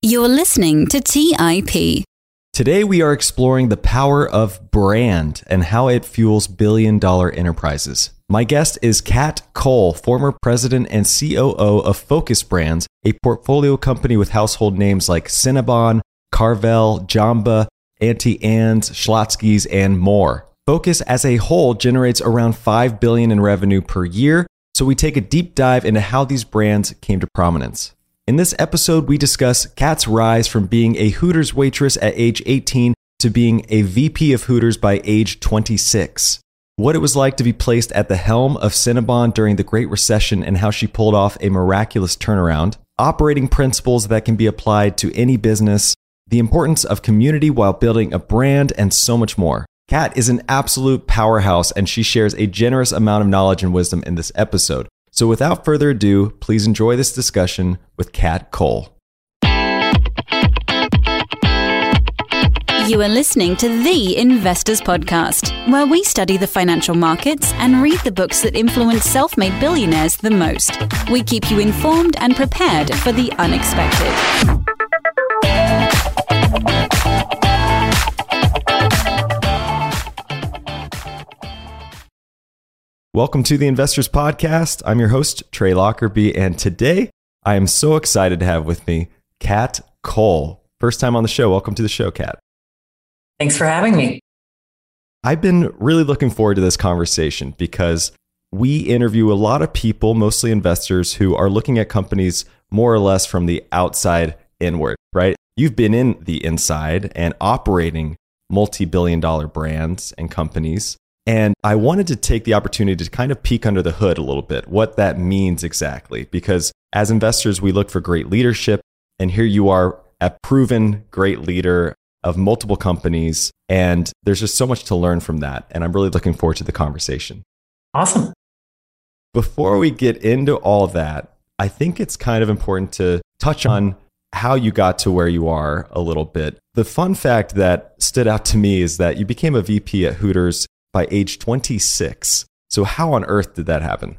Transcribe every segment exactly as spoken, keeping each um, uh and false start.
You're listening to T I P. Today we are exploring the power of brand and how it fuels billion-dollar enterprises. My guest is Kat Cole, former president and C O O of Focus Brands, a portfolio company with household names like Cinnabon, Carvel, Jamba, Auntie Anne's, Schlotzsky's, and more. Focus as a whole generates around five billion dollars in revenue per year, so we take a deep dive into how these brands came to prominence. In this episode, we discuss Kat's rise from being a Hooters waitress at age eighteen to being a V P of Hooters by age twenty-six. What it was like to be placed at the helm of Cinnabon during the Great Recession and how she pulled off a miraculous turnaround. Operating principles that can be applied to any business. The importance of community while building a brand, and so much more. Kat is an absolute powerhouse, and she shares a generous amount of knowledge and wisdom in this episode. So without further ado, please enjoy this discussion with Kat Cole. You are listening to The Investors Podcast, where we study the financial markets and read the books that influence self-made billionaires the most. We keep you informed and prepared for the unexpected. Welcome to the Investors Podcast. I'm your host, Trey Lockerbie, and today I am so excited to have with me Kat Cole. First time on the show. Welcome to the show, Kat. Thanks for having me. I've been really looking forward to this conversation because we interview a lot of people, mostly investors, who are looking at companies more or less from the outside inward, right? You've been in the inside and operating multi-billion dollar brands and companies. And I wanted to take the opportunity to kind of peek under the hood a little bit, what that means exactly. Because as investors, we look for great leadership. And here you are, a proven great leader of multiple companies. And there's just so much to learn from that. And I'm really looking forward to the conversation. Awesome. Before we get into all that, I think it's kind of important to touch on how you got to where you are a little bit. The fun fact that stood out to me is that you became a V P at Hooters by age twenty-six. So how on earth did that happen?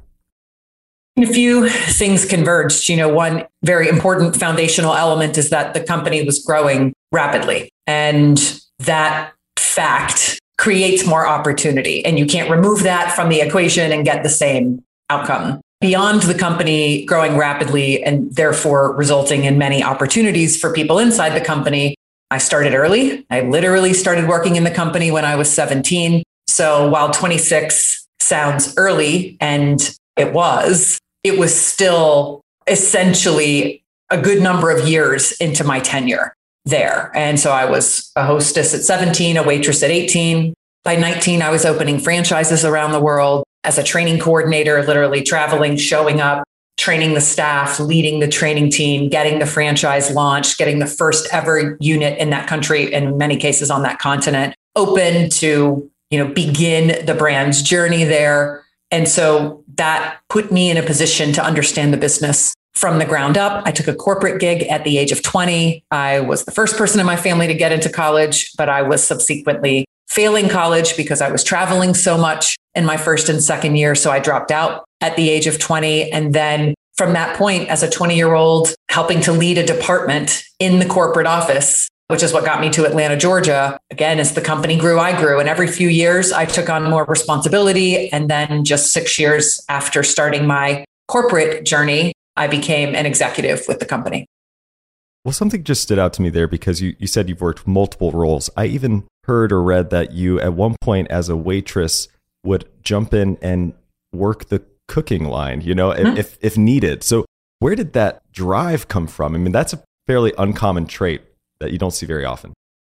A few things converged. You know, one very important foundational element is that the company was growing rapidly. And that fact creates more opportunity. And you can't remove that from the equation and get the same outcome. Beyond the company growing rapidly and therefore resulting in many opportunities for people inside the company, I started early. I literally started working in the company when I was seventeen. So while twenty-six sounds early, and it was, it was still essentially a good number of years into my tenure there. And so I was a hostess at seventeen, a waitress at eighteen. By nineteen, I was opening franchises around the world as a training coordinator, literally traveling, showing up, training the staff, leading the training team, getting the franchise launched, getting the first ever unit in that country, and in many cases on that continent, open to you know, begin the brand's journey there. And so that put me in a position to understand the business from the ground up. I took a corporate gig at the age of twenty. I was the first person in my family to get into college, but I was subsequently failing college because I was traveling so much in my first and second year. So I dropped out at the age of twenty. And then from that point, as a twenty-year-old, helping to lead a department in the corporate office, which is what got me to Atlanta, Georgia. Again, as the company grew, I grew. And every few years, I took on more responsibility. And then just six years after starting my corporate journey, I became an executive with the company. Well, something just stood out to me there because you, you said you've worked multiple roles. I even heard or read that you, at one point as a waitress, would jump in and work the cooking line, you know, mm-hmm. if, if needed. So where did that drive come from? I mean, that's a fairly uncommon trait that you don't see very often.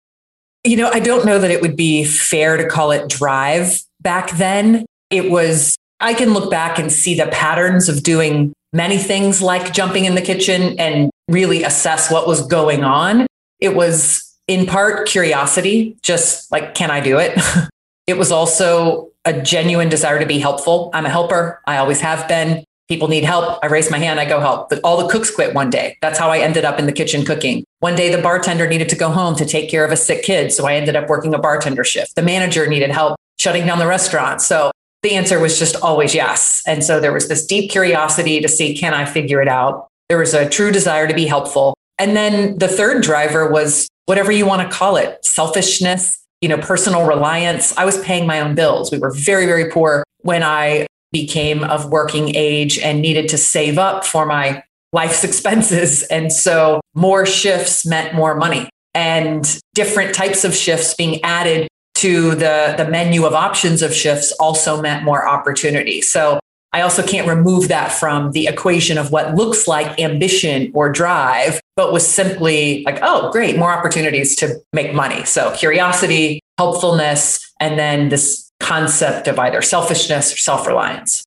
You know, I don't know that it would be fair to call it drive back then. It was, I can look back and see the patterns of doing many things like jumping in the kitchen and really assess what was going on. It was in part curiosity, just like, can I do it? It was also a genuine desire to be helpful. I'm a helper. I always have been. People need help. I raise my hand. I go help. But all the cooks quit one day. That's how I ended up in the kitchen cooking. One day, the bartender needed to go home to take care of a sick kid. So I ended up working a bartender shift. The manager needed help shutting down the restaurant. So the answer was just always yes. And so there was this deep curiosity to see, can I figure it out? There was a true desire to be helpful. And then the third driver was whatever you want to call it, selfishness, you know, personal reliance. I was paying my own bills. We were very, very poor when I became of working age and needed to save up for my life's expenses. And so more shifts meant more money, and different types of shifts being added to the, the menu of options of shifts also meant more opportunity. So I also can't remove that from the equation of what looks like ambition or drive, but was simply like, oh, great, more opportunities to make money. So curiosity, helpfulness, and then this concept of either selfishness or self-reliance.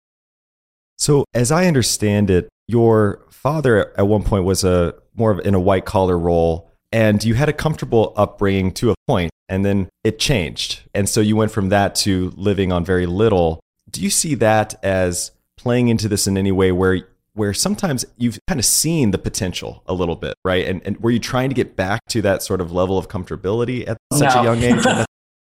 So as I understand it, your father at one point was a more of in a white collar role, and you had a comfortable upbringing to a point, and then it changed. And so you went from that to living on very little. Do you see that as playing into this in any way where where sometimes you've kind of seen the potential a little bit, right? And, and were you trying to get back to that sort of level of comfortability at such No. a young age?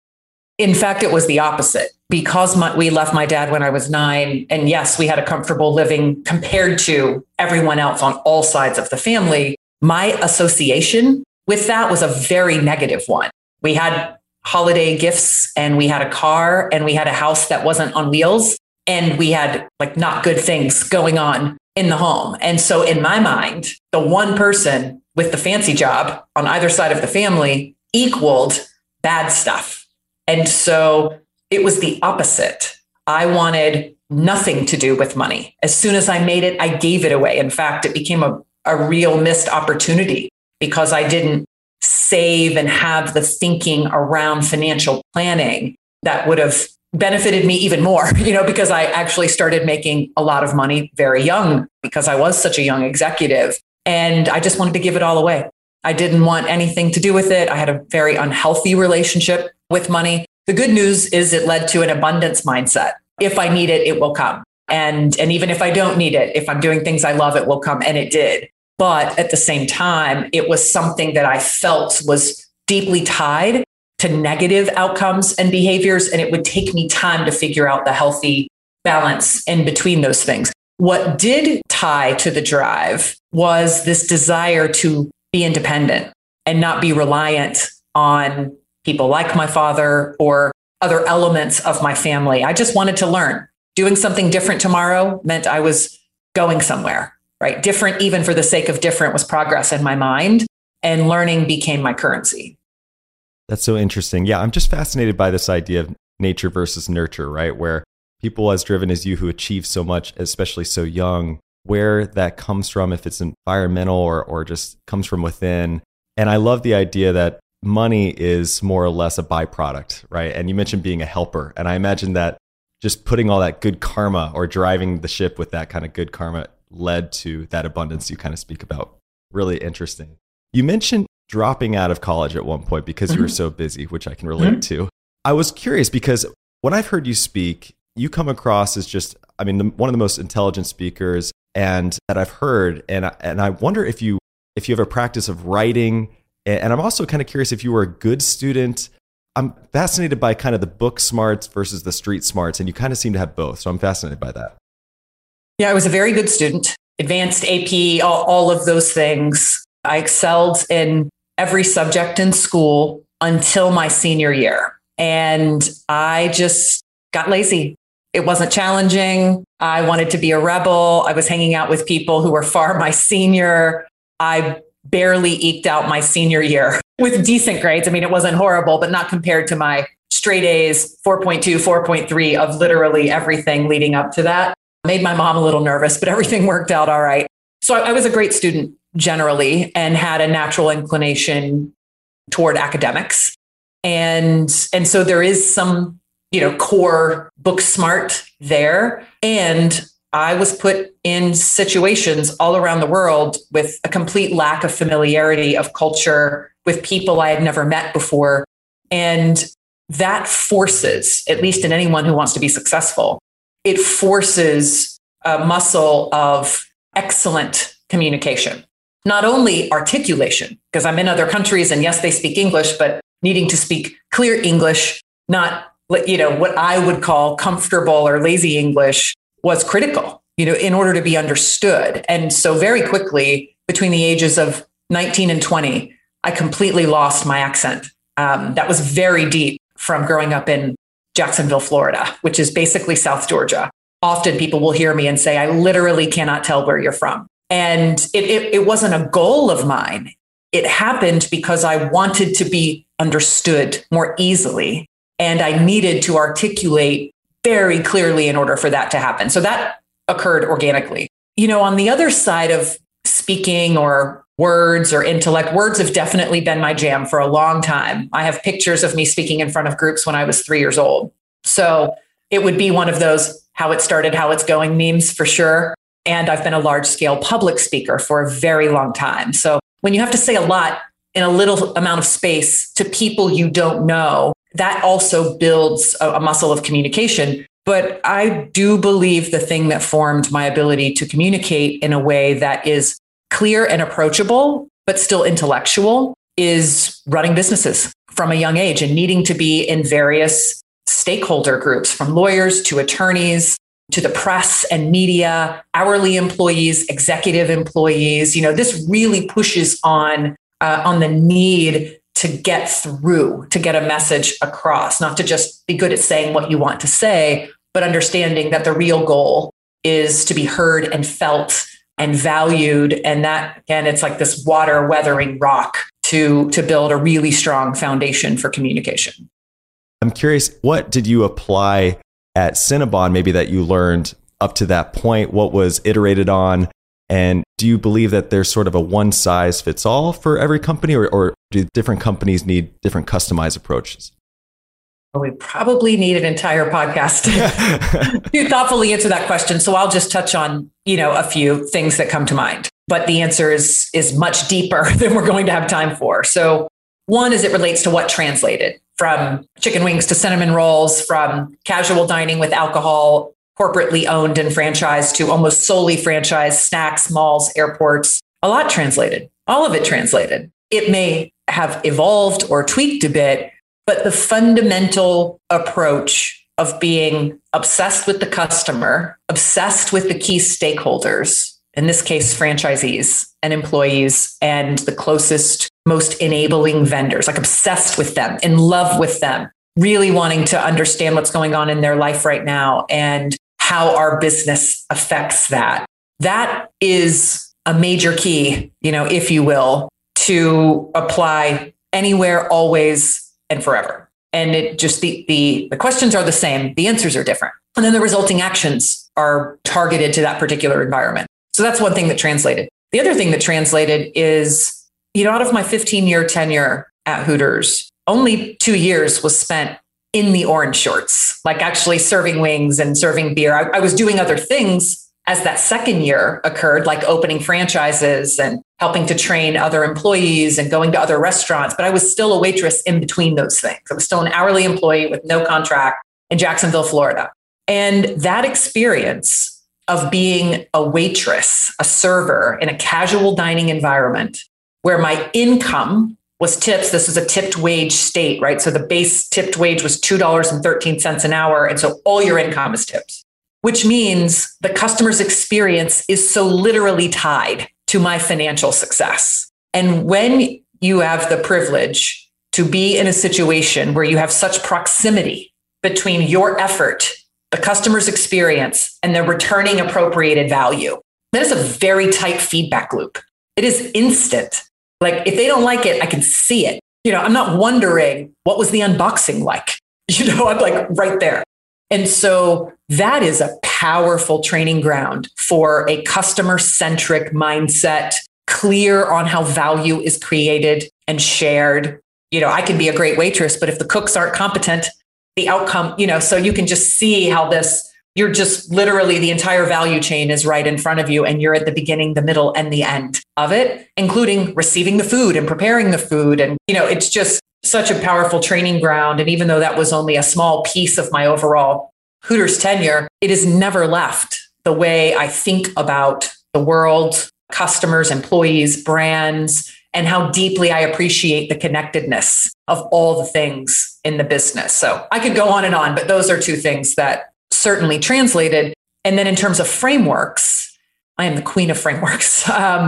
In fact, it was the opposite. Because my, we left my dad when I was nine, and yes, we had a comfortable living compared to everyone else on all sides of the family, my association with that was a very negative one. We had holiday gifts, and we had a car, and we had a house that wasn't on wheels, and we had like not good things going on in the home. And so in my mind, the one person with the fancy job on either side of the family equaled bad stuff. And so it was the opposite. I wanted nothing to do with money. As soon as I made it, I gave it away. In fact, it became a, a real missed opportunity because I didn't save and have the thinking around financial planning that would have benefited me even more, you know, because I actually started making a lot of money very young because I was such a young executive, and I just wanted to give it all away. I didn't want anything to do with it. I had a very unhealthy relationship with money. The good news is it led to an abundance mindset. If I need it, it will come. And, and even if I don't need it, if I'm doing things I love, it will come. And it did. But at the same time, it was something that I felt was deeply tied to negative outcomes and behaviors. And it would take me time to figure out the healthy balance in between those things. What did tie to the drive was this desire to be independent and not be reliant on people like my father or other elements of my family. I just wanted to learn. Doing something different tomorrow meant I was going somewhere, right? Different, even for the sake of different, was progress in my mind, and learning became my currency. That's so interesting. Yeah, I'm just fascinated by this idea of nature versus nurture, right? Where people as driven as you who achieve so much, especially so young, where that comes from, if it's environmental or or just comes from within. And I love the idea that money is more or less a byproduct, right? And you mentioned being a helper. And I imagine that just putting all that good karma or driving the ship with that kind of good karma led to that abundance you kind of speak about. Really interesting. You mentioned dropping out of college at one point because mm-hmm. you were so busy, which I can relate mm-hmm. to. I was curious because when I've heard you speak, you come across as just, I mean, the, one of the most intelligent speakers and that I've heard. And I, and I wonder if you if you have a practice of writing. And I'm also kind of curious if you were a good student. I'm fascinated by kind of the book smarts versus the street smarts, and you kind of seem to have both. So I'm fascinated by that. Yeah, I was a very good student, advanced A P, all, all of those things. I excelled in every subject in school until my senior year. And I just got lazy. It wasn't challenging. I wanted to be a rebel. I was hanging out with people who were far my senior. I barely eked out my senior year with decent grades. I mean, it wasn't horrible, but not compared to my straight A's, four point two, four point three of literally everything leading up to that. Made my mom a little nervous, but everything worked out all right. So I, I was a great student generally and had a natural inclination toward academics. And, and so there is some, you know, core book smart there. And I was put in situations all around the world with a complete lack of familiarity of culture with people I had never met before. And that forces, at least in anyone who wants to be successful, it forces a muscle of excellent communication, not only articulation, because I'm in other countries and yes, they speak English, but needing to speak clear English, not, you know, what I would call comfortable or lazy English was critical, you know, in order to be understood. And so very quickly between the ages of nineteen and twenty, I completely lost my accent. Um, that was very deep from growing up in Jacksonville, Florida, which is basically South Georgia. Often people will hear me and say, I literally cannot tell where you're from. And it, it, it wasn't a goal of mine. It happened because I wanted to be understood more easily. And I needed to articulate very clearly in order for that to happen. So that occurred organically. You know, on the other side of speaking or words or intellect, words have definitely been my jam for a long time. I have pictures of me speaking in front of groups when I was three years old. So it would be one of those how it started, how it's going memes for sure. And I've been a large scale public speaker for a very long time. So when you have to say a lot in a little amount of space to people you don't know, that also builds a, a muscle of communication. But I do believe the thing that formed my ability to communicate in a way that is clear and approachable, but still intellectual, is running businesses from a young age and needing to be in various stakeholder groups, from lawyers to attorneys to the press and media, hourly employees, executive employees. You know, this really pushes on uh, on the need to get through, to get a message across, not to just be good at saying what you want to say, but understanding that the real goal is to be heard and felt and valued. And that, again, it's like this water weathering rock to, to build a really strong foundation for communication. I'm curious, what did you apply at Cinnabon, maybe that you learned up to that point? What was iterated on? And do you believe that there's sort of a one size fits all for every company, or, or do different companies need different customized approaches? Well, we probably need an entire podcast to, to thoughtfully answer that question. So I'll just touch on, you know, a few things that come to mind. But the answer is, is much deeper than we're going to have time for. So one is it relates to what translated from chicken wings to cinnamon rolls, from casual dining with alcohol, corporately owned and franchised, to almost solely franchised snacks, malls, airports. A lot translated, all of it translated. It may have evolved or tweaked a bit, but the fundamental approach of being obsessed with the customer, obsessed with the key stakeholders, in this case, franchisees and employees and the closest, most enabling vendors, like obsessed with them, in love with them, really wanting to understand what's going on in their life right now and how our business affects that. That is a major key, you know, if you will, to apply anywhere, always, and forever. And it just, the, the, the questions are the same. The answers are different. And then the resulting actions are targeted to that particular environment. So that's one thing that translated. The other thing that translated is, you know, out of my fifteen year tenure at Hooters, only two years was spent in the orange shorts, like actually serving wings and serving beer. I, I was doing other things as that second year occurred, like opening franchises and helping to train other employees and going to other restaurants. But I was still a waitress in between those things. I was still an hourly employee with no contract in Jacksonville, Florida. And that experience of being a waitress, a server in a casual dining environment where my income was tips. This was a tipped wage state, right? So the base tipped wage was two dollars and thirteen cents an hour. And so all your income is tips, which means the customer's experience is so literally tied to my financial success. And when you have the privilege to be in a situation where you have such proximity between your effort, the customer's experience, and the returning appropriated value, that is a very tight feedback loop. It is instant. Like if they don't like it, I can see it. You know, I'm not wondering what was the unboxing like. You know, I'm like right there. And so that is a powerful training ground for a customer-centric mindset, clear on how value is created and shared. You know, I can be a great waitress, but if the cooks aren't competent, the outcome, you know, so you can just see how this, you're just literally the entire value chain is right in front of you. And you're at the beginning, the middle, and the end of it, including receiving the food and preparing the food. And, you know, it's just such a powerful training ground. And even though that was only a small piece of my overall Hooters tenure, it has never left the way I think about the world, customers, employees, brands, and how deeply I appreciate the connectedness of all the things in the business. So I could go on and on, but those are two things that certainly translated. And then in terms of frameworks, I am the queen of frameworks. Um,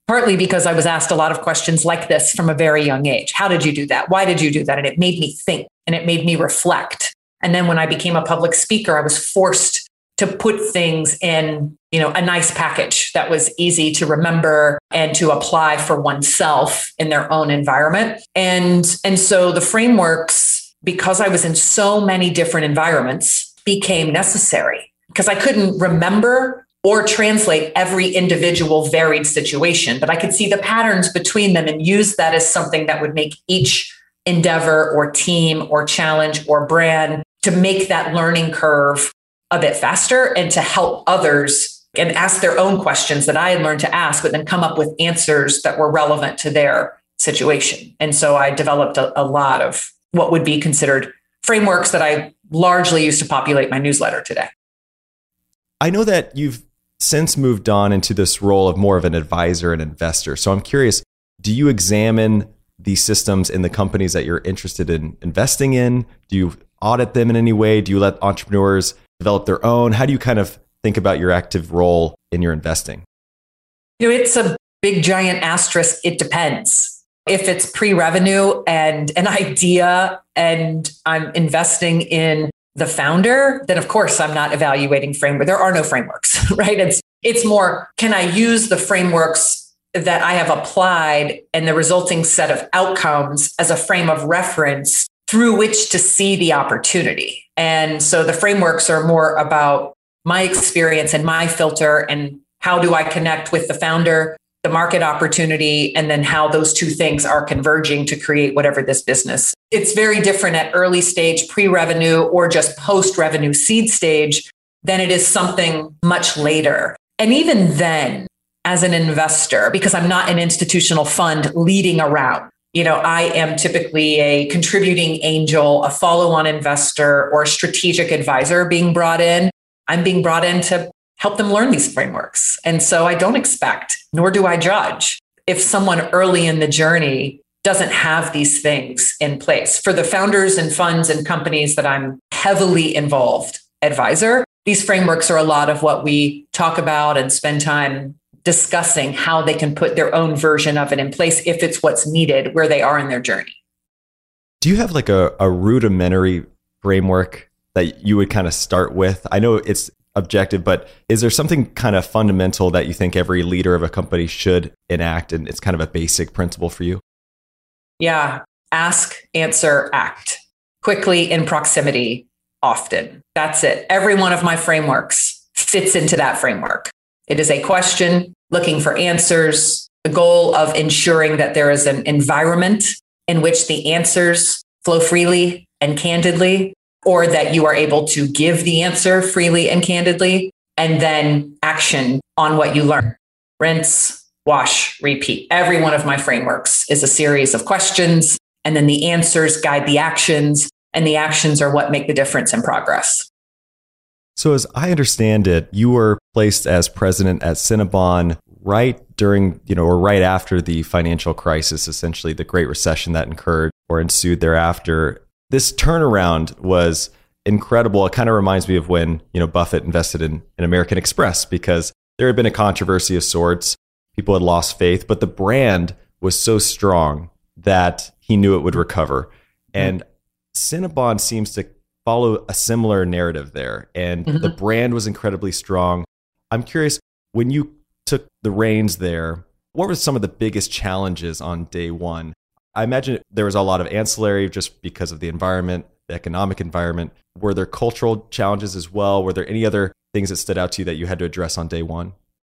partly because I was asked a lot of questions like this from a very young age. How did you do that? Why did you do that? And it made me think and it made me reflect. And then when I became a public speaker, I was forced to put things in, you know, a nice package that was easy to remember and to apply for oneself in their own environment. And, and so the frameworks, because I was in so many different environments, became necessary because I couldn't remember or translate every individual varied situation, but I could see the patterns between them and use that as something that would make each endeavor or team or challenge or brand to make that learning curve a bit faster and to help others and ask their own questions that I had learned to ask, but then come up with answers that were relevant to their situation. And so I developed a, a lot of what would be considered frameworks that I largely use to populate my newsletter today. I know that you've since moved on into this role of more of an advisor and investor. So I'm curious, do you examine these systems in the companies that you're interested in investing in? Do you audit them in any way? Do you let entrepreneurs develop their own? How do you kind of think about your active role in your investing? You know, it's a big giant asterisk. It depends. If it's pre-revenue and an idea and I'm investing in the founder, then of course I'm not evaluating framework. There are no frameworks, right? It's it's more, can I use the frameworks that I have applied and the resulting set of outcomes as a frame of reference through which to see the opportunity? And so the frameworks are more about my experience and my filter and how do I connect with the founder, the market opportunity, and then how those two things are converging to create whatever this business. It's very different at early stage, pre-revenue, or just post-revenue seed stage than it is something much later. And even then, as an investor, because I'm not an institutional fund leading around, you know, I am typically a contributing angel, a follow-on investor, or a strategic advisor being brought in. I'm being brought in to help them learn these frameworks. And so I don't expect, nor do I judge, if someone early in the journey doesn't have these things in place. For the founders and funds and companies that I'm heavily involved advisor, these frameworks are a lot of what we talk about and spend time discussing how they can put their own version of it in place if it's what's needed where they are in their journey. Do you have like a, a rudimentary framework that you would kind of start with? I know it's objective, but is there something kind of fundamental that you think every leader of a company should enact, and it's kind of a basic principle for you? Yeah. Ask, answer, act. Quickly, in proximity, often. That's it. Every one of my frameworks fits into that framework. It is a question looking for answers, the goal of ensuring that there is an environment in which the answers flow freely and candidly, or that you are able to give the answer freely and candidly, and then action on what you learn. Rinse, wash, repeat. Every one of my frameworks is a series of questions, and then the answers guide the actions, and the actions are what make the difference in progress. So as I understand it, you were placed as president at Cinnabon right during, you know, or right after the financial crisis, essentially the Great Recession that occurred or ensued thereafter. This turnaround was incredible. It kind of reminds me of when, you know, Buffett invested in, in American Express, because there had been a controversy of sorts. People had lost faith, but the brand was so strong that he knew it would recover. And Cinnabon seems to follow a similar narrative there. And mm-hmm. the brand was incredibly strong. I'm curious, when you took the reins there, what were some of the biggest challenges on day one? I imagine there was a lot of ancillary just because of the environment, the economic environment. Were there cultural challenges as well? Were there any other things that stood out to you that you had to address on day one?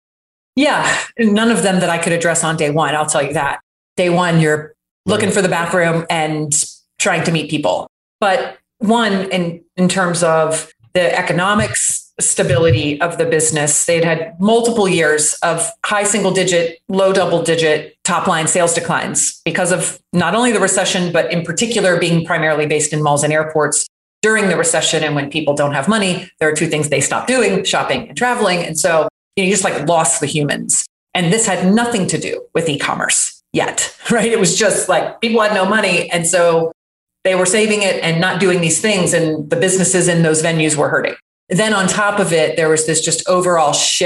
Yeah, none of them that I could address on day one. I'll tell you that. Day one, you're looking for the bathroom and trying to meet people. But one, in, in terms of the economics stability of the business, they'd had multiple years of high single digit, low double digit top line sales declines because of not only the recession, but in particular being primarily based in malls and airports during the recession. And when people don't have money, there are two things they stop doing: shopping and traveling. And so you know, you just like lost the humans. And this had nothing to do with e-commerce yet, right? It was just like people had no money. And so they were saving it and not doing these things. And the businesses in those venues were hurting. Then on top of it, there was this just overall shift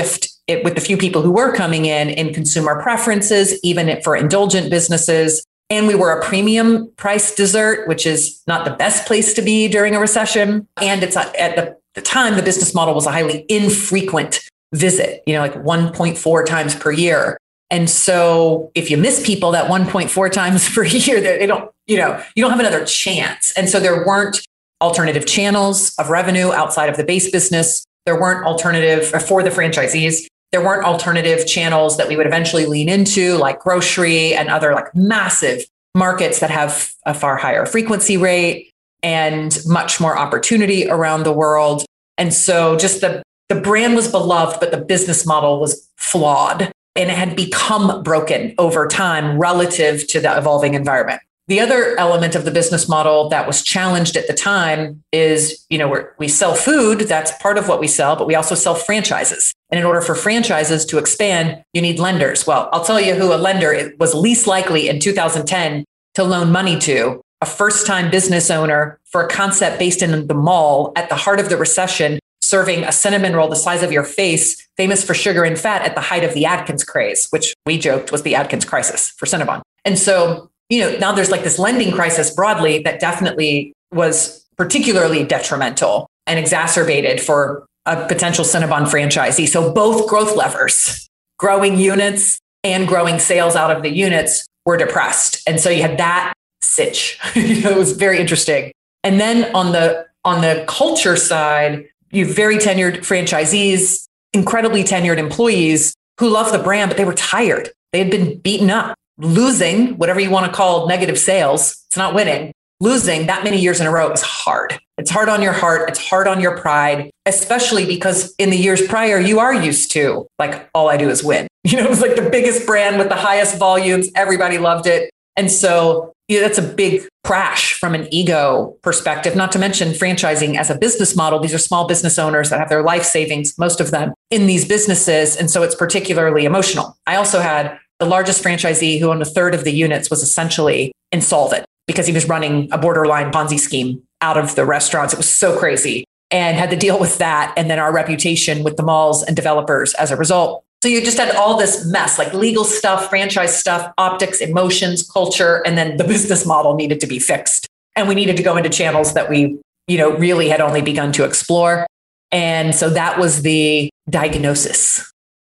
it, with the few people who were coming in, in consumer preferences, even for indulgent businesses. And we were a premium price dessert, which is not the best place to be during a recession. And it's a, at the, the time, the business model was a highly infrequent visit, you know, like one point four times per year. And so if you miss people that one point four times per year, they don't, you know, you don't have another chance. And so there weren't alternative channels of revenue outside of the base business. There weren't alternative for the franchisees. There weren't alternative channels that we would eventually lean into, like grocery and other like massive markets that have a far higher frequency rate and much more opportunity around the world. And so just the, the brand was beloved, but the business model was flawed and it had become broken over time relative to the evolving environment. The other element of the business model that was challenged at the time is, you know, we're, we sell food, that's part of what we sell, but we also sell franchises. And in order for franchises to expand, you need lenders. Well, I'll tell you who a lender was least likely in two thousand ten to loan money to, a first-time business owner for a concept based in the mall at the heart of the recession, serving a cinnamon roll the size of your face, famous for sugar and fat at the height of the Atkins craze, which we joked was the Atkins crisis for Cinnabon. And so, you know, now there's like this lending crisis broadly that definitely was particularly detrimental and exacerbated for a potential Cinnabon franchisee. So both growth levers, growing units and growing sales out of the units, were depressed. And so you had that sitch. You know, it was very interesting. And then on the on the culture side, you have very tenured franchisees, incredibly tenured employees who love the brand, but they were tired. They had been beaten up. Losing, whatever you want to call negative sales, it's not winning. Losing that many years in a row is hard. It's hard on your heart. It's hard on your pride, especially because in the years prior, you are used to like, all I do is win. You know, it was like the biggest brand with the highest volumes. Everybody loved it. And so you know, that's a big crash from an ego perspective, not to mention franchising as a business model. These are small business owners that have their life savings, most of them in these businesses. And so it's particularly emotional. I also had the largest franchisee who owned a third of the units was essentially insolvent because he was running a borderline Ponzi scheme out of the restaurants. It was so crazy and had to deal with that. And then our reputation with the malls and developers as a result. So you just had all this mess, like legal stuff, franchise stuff, optics, emotions, culture, and then the business model needed to be fixed. And we needed to go into channels that we, you know, really had only begun to explore. And so that was the diagnosis.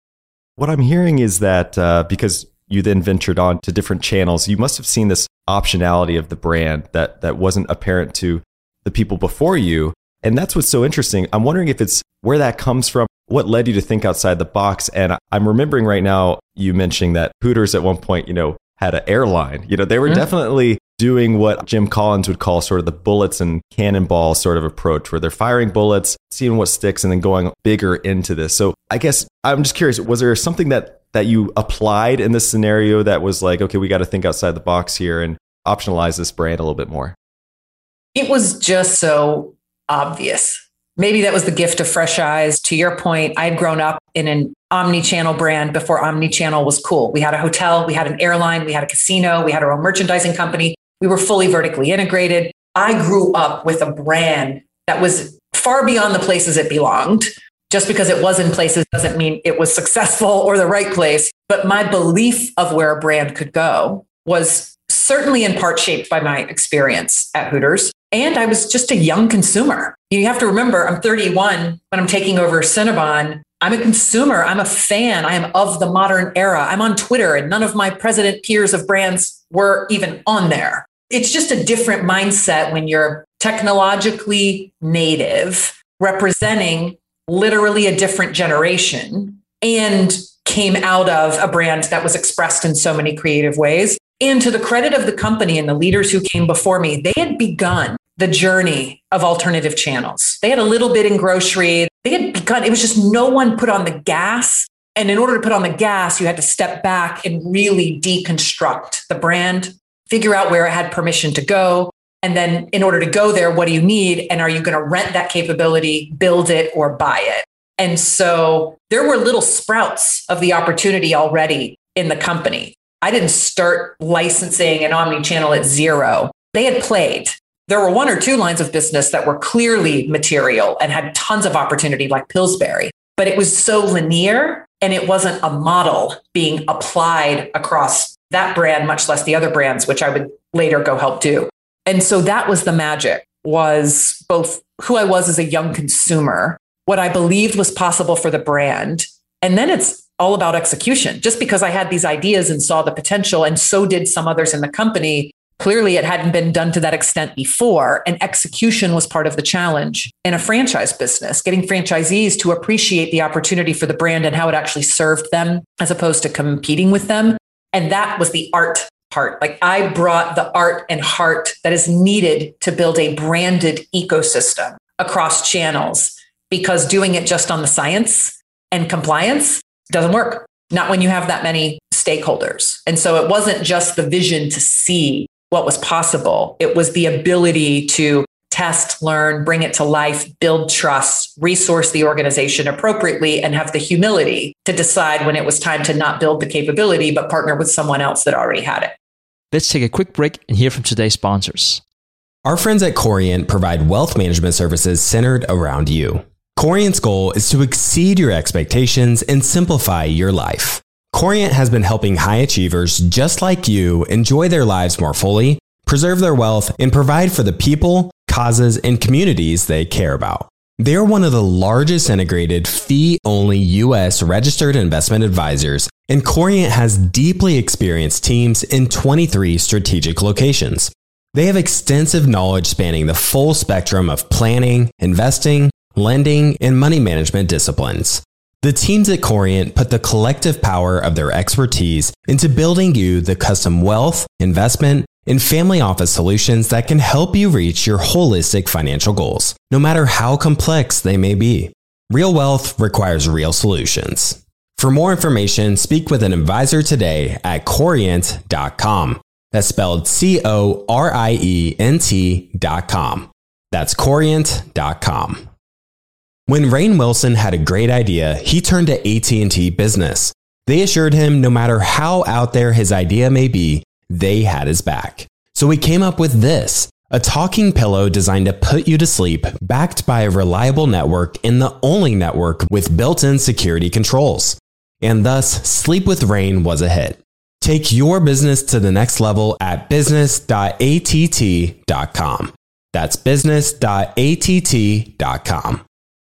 What I'm hearing is that uh, because you then ventured on to different channels, you must have seen this optionality of the brand that that wasn't apparent to the people before you. And that's what's so interesting. I'm wondering if it's where that comes from, what led you to think outside the box. And I'm remembering right now, you mentioning that Hooters at one point, you know, had an airline. You know, they were mm-hmm. definitely doing what Jim Collins would call sort of the bullets and cannonball sort of approach, where they're firing bullets, seeing what sticks, and then going bigger into this. So I guess I'm just curious, was there something that that you applied in this scenario that was like, okay, we got to think outside the box here and optionalize this brand a little bit more? It was just so obvious. Maybe that was the gift of fresh eyes. To your point, I'd grown up in an omni-channel brand before omni-channel was cool. We had a hotel, we had an airline, we had a casino, we had our own merchandising company. We were fully vertically integrated. I grew up with a brand that was far beyond the places it belonged. Just because it was in places doesn't mean it was successful or the right place. But my belief of where a brand could go was certainly in part shaped by my experience at Hooters. And I was just a young consumer. You have to remember, I'm thirty-one when I'm taking over Cinnabon. I'm a consumer. I'm a fan. I am of the modern era. I'm on Twitter and none of my president peers of brands were even on there. It's just a different mindset when you're technologically native, representing literally a different generation, and came out of a brand that was expressed in so many creative ways. And to the credit of the company and the leaders who came before me, they had begun the journey of alternative channels. They had a little bit in grocery. They had begun, it was just no one put on the gas. And in order to put on the gas, you had to step back and really deconstruct the brand, figure out where it had permission to go. And then in order to go there, what do you need? And are you going to rent that capability, build it, or buy it? And so there were little sprouts of the opportunity already in the company. I didn't start licensing an omni-channel at zero. They had played. There were one or two lines of business that were clearly material and had tons of opportunity, like Pillsbury. But it was so linear And it wasn't a model being applied across that brand, much less the other brands, which I would later go help do. And so that was the magic, was both who I was as a young consumer, what I believed was possible for the brand. And then it's all about execution. Just because I had these ideas and saw the potential, and so did some others in the company, clearly it hadn't been done to that extent before. And execution was part of the challenge in a franchise business, getting franchisees to appreciate the opportunity for the brand and how it actually served them as opposed to competing with them. And that was the art part. Like, I brought the art and heart that is needed to build a branded ecosystem across channels, because doing it just on the science and compliance doesn't work. Not when you have that many stakeholders. And so it wasn't just the vision to see what was possible. It was the ability to test, learn, bring it to life, build trust, resource the organization appropriately, and have the humility to decide when it was time to not build the capability, but partner with someone else that already had it. Let's take a quick break and hear from today's sponsors. Our friends at Corient provide wealth management services centered around you. Corient's goal is to exceed your expectations and simplify your life. Corient has been helping high achievers just like you enjoy their lives more fully, preserve their wealth, and provide for the people, causes, and communities they care about. They're one of the largest integrated fee-only U S registered investment advisors, and Corient has deeply experienced teams in twenty-three strategic locations. They have extensive knowledge spanning the full spectrum of planning, investing, lending, and money management disciplines. The teams at Corient put the collective power of their expertise into building you the custom wealth, investment, and family office solutions that can help you reach your holistic financial goals, no matter how complex they may be. Real wealth requires real solutions. For more information, speak with an advisor today at corient dot com. That's spelled C O R I E N T dot com. That's corient dot com. When Rainn Wilson had a great idea, he turned to A T and T Business. They assured him no matter how out there his idea may be, they had his back. So he came up with this, a talking pillow designed to put you to sleep, backed by a reliable network and the only network with built-in security controls. And thus, Sleep with Rainn was a hit. Take your business to the next level at business dot A T T dot com. That's business dot A T T dot com.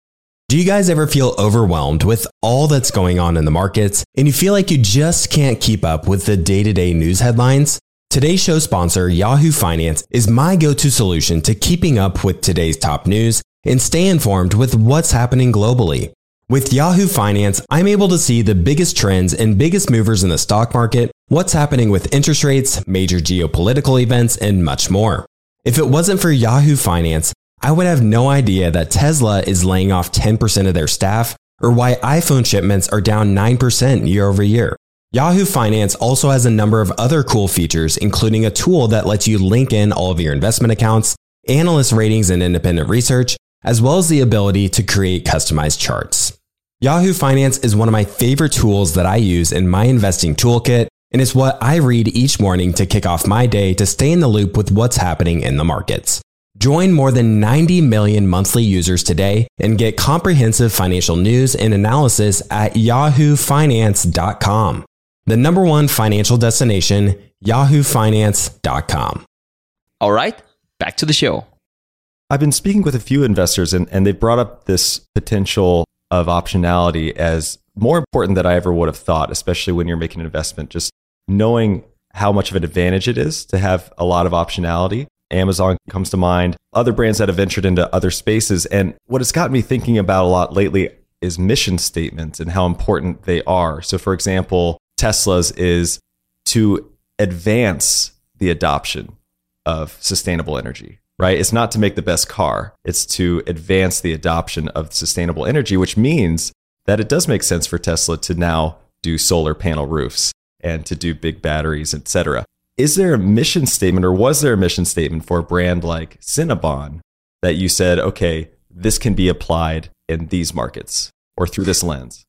Do you guys ever feel overwhelmed with all that's going on in the markets and you feel like you just can't keep up with the day-to-day news headlines? Today's show sponsor, Yahoo Finance, is my go-to solution to keeping up with today's top news and stay informed with what's happening globally. With Yahoo Finance, I'm able to see the biggest trends and biggest movers in the stock market, what's happening with interest rates, major geopolitical events, and much more. If it wasn't for Yahoo Finance, I would have no idea that Tesla is laying off ten percent of their staff, or why iPhone shipments are down nine percent year over year. Yahoo Finance also has a number of other cool features, including a tool that lets you link in all of your investment accounts, analyst ratings and independent research, as well as the ability to create customized charts. Yahoo Finance is one of my favorite tools that I use in my investing toolkit, and it's what I read each morning to kick off my day to stay in the loop with what's happening in the markets. Join more than ninety million monthly users today and get comprehensive financial news and analysis at yahoo finance dot com. The number one financial destination, yahoo finance dot com. All right, back to the show. I've been speaking with a few investors, and, and they brought up this potential of optionality as more important than I ever would have thought, especially when you're making an investment, just knowing how much of an advantage it is to have a lot of optionality. Amazon comes to mind, other brands that have ventured into other spaces. And what it's got me thinking about a lot lately is mission statements and how important they are. So for example, Tesla's is to advance the adoption of sustainable energy, right? It's not to make the best car. It's to advance the adoption of sustainable energy, which means that it does make sense for Tesla to now do solar panel roofs and to do big batteries, et cetera. Is there a mission statement, or was there a mission statement for a brand like Cinnabon that you said, okay, this can be applied in these markets or through this lens?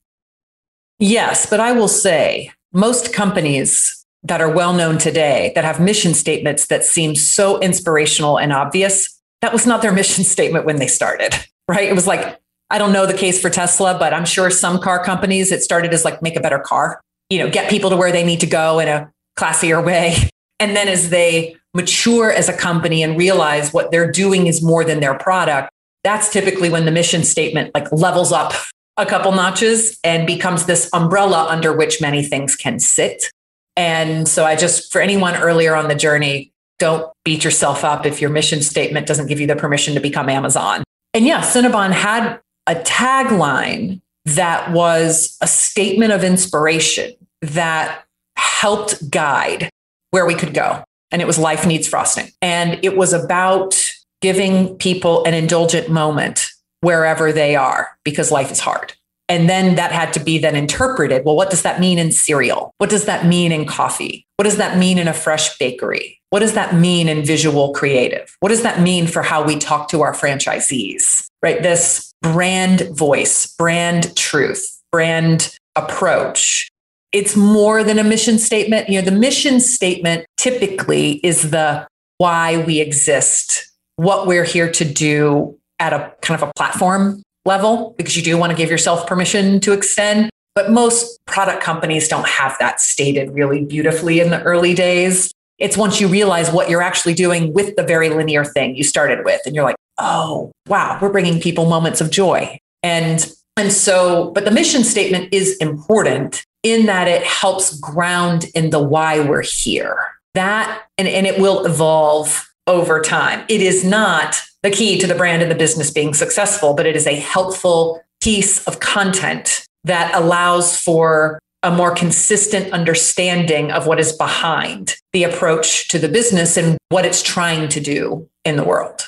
Yes, but I will say most companies that are well known today that have mission statements that seem so inspirational and obvious, that was not their mission statement when they started, right? It was like, I don't know the case for Tesla, but I'm sure some car companies, it started as like, make a better car, you know, get people to where they need to go in a classier way. And then as they mature as a company and realize what they're doing is more than their product, that's typically when the mission statement like levels up a couple notches and becomes this umbrella under which many things can sit. And so I just, for anyone earlier on the journey, don't beat yourself up if your mission statement doesn't give you the permission to become Amazon. And yeah, Cinnabon had a tagline that was a statement of inspiration that helped guide where we could go. And it was life needs frosting. And it was about giving people an indulgent moment wherever they are because life is hard. And then that had to be then interpreted. Well, what does that mean in cereal? What does that mean in coffee? What does that mean in a fresh bakery? What does that mean in visual creative? What does that mean for how we talk to our franchisees, right? This brand voice, brand truth, brand approach. It's more than a mission statement. You know, the mission statement typically is the why we exist, what we're here to do at a kind of a platform level, because you do want to give yourself permission to extend. But most product companies don't have that stated really beautifully in the early days. It's once you realize what you're actually doing with the very linear thing you started with. And you're like, oh, wow, we're bringing people moments of joy. And, and so, but the mission statement is important in that it helps ground in the why we're here. That, and, and it will evolve over time. It is not the key to the brand and the business being successful, but it is a helpful piece of content that allows for a more consistent understanding of what is behind the approach to the business and what it's trying to do in the world.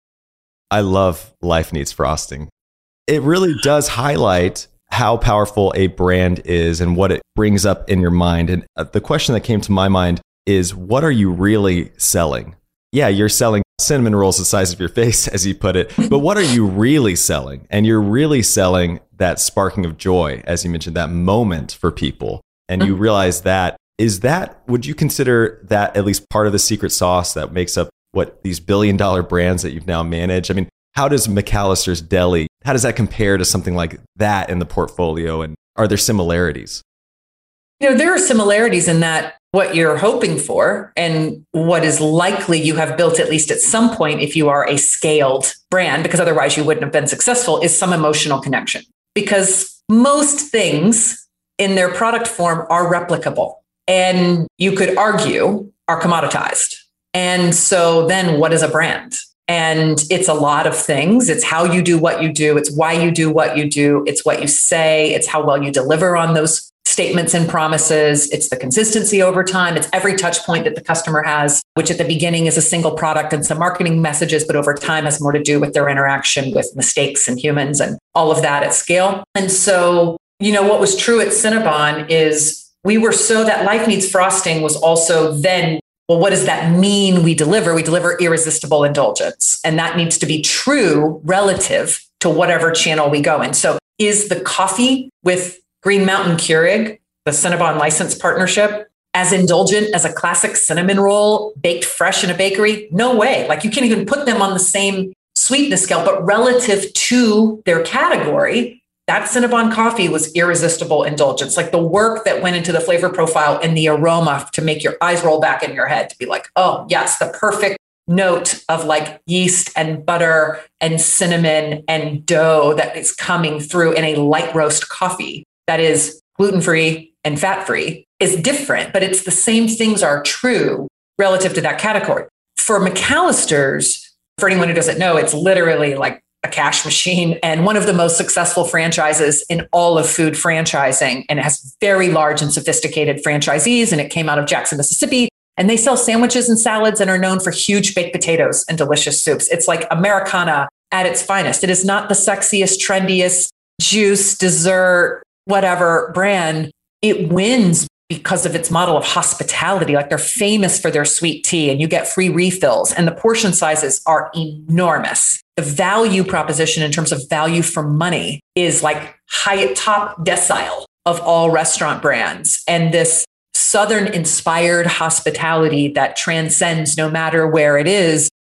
I love Life Needs Frosting. It really does highlight how powerful a brand is and what it brings up in your mind. And the question that came to my mind is, what are you really selling? Yeah, you're selling cinnamon rolls the size of your face, as you put it, but what are you really selling? And you're really selling that sparking of joy, as you mentioned, that moment for people. And you realize that, is that, would you consider that at least part of the secret sauce that makes up what these billion dollar brands that you've now managed? I mean, how does McAllister's Deli, how does that compare to something like that in the portfolio? And are there similarities? You know, there are similarities in that what you're hoping for and what is likely you have built, at least at some point, if you are a scaled brand, because otherwise you wouldn't have been successful, is some emotional connection. Because most things in their product form are replicable and you could argue are commoditized. And so then what is a brand? And it's a lot of things. It's how you do what you do. It's why you do what you do. It's what you say. It's how well you deliver on those statements and promises. It's the consistency over time. It's every touch point that the customer has, which at the beginning is a single product and some marketing messages, but over time has more to do with their interaction with mistakes and humans and all of that at scale. And so, you know, what was true at Cinnabon is we were so that Life Needs Frosting was also then, well, what does that mean we deliver? We deliver irresistible indulgence. And that needs to be true relative to whatever channel we go in. So is the coffee with Green Mountain Keurig, the Cinnabon license partnership, as indulgent as a classic cinnamon roll baked fresh in a bakery? No way. Like you can't even put them on the same sweetness scale, but relative to their category, that Cinnabon coffee was irresistible indulgence. Like the work that went into the flavor profile and the aroma to make your eyes roll back in your head to be like, oh yes, the perfect note of like yeast and butter and cinnamon and dough that is coming through in a light roast coffee that is gluten-free and fat-free is different, but it's the same things are true relative to that category. For McAllister's, for anyone who doesn't know, it's literally like a cash machine and one of the most successful franchises in all of food franchising. And it has very large and sophisticated franchisees. And it came out of Jackson, Mississippi. And they sell sandwiches and salads and are known for huge baked potatoes and delicious soups. It's like Americana at its finest. It is not the sexiest, trendiest juice, dessert, whatever brand. It wins because of its model of hospitality. Like they're famous for their sweet tea and you get free refills and the portion sizes are enormous. The value proposition in terms of value for money is like high top decile of all restaurant brands. And this Southern inspired hospitality that transcends no matter where it is,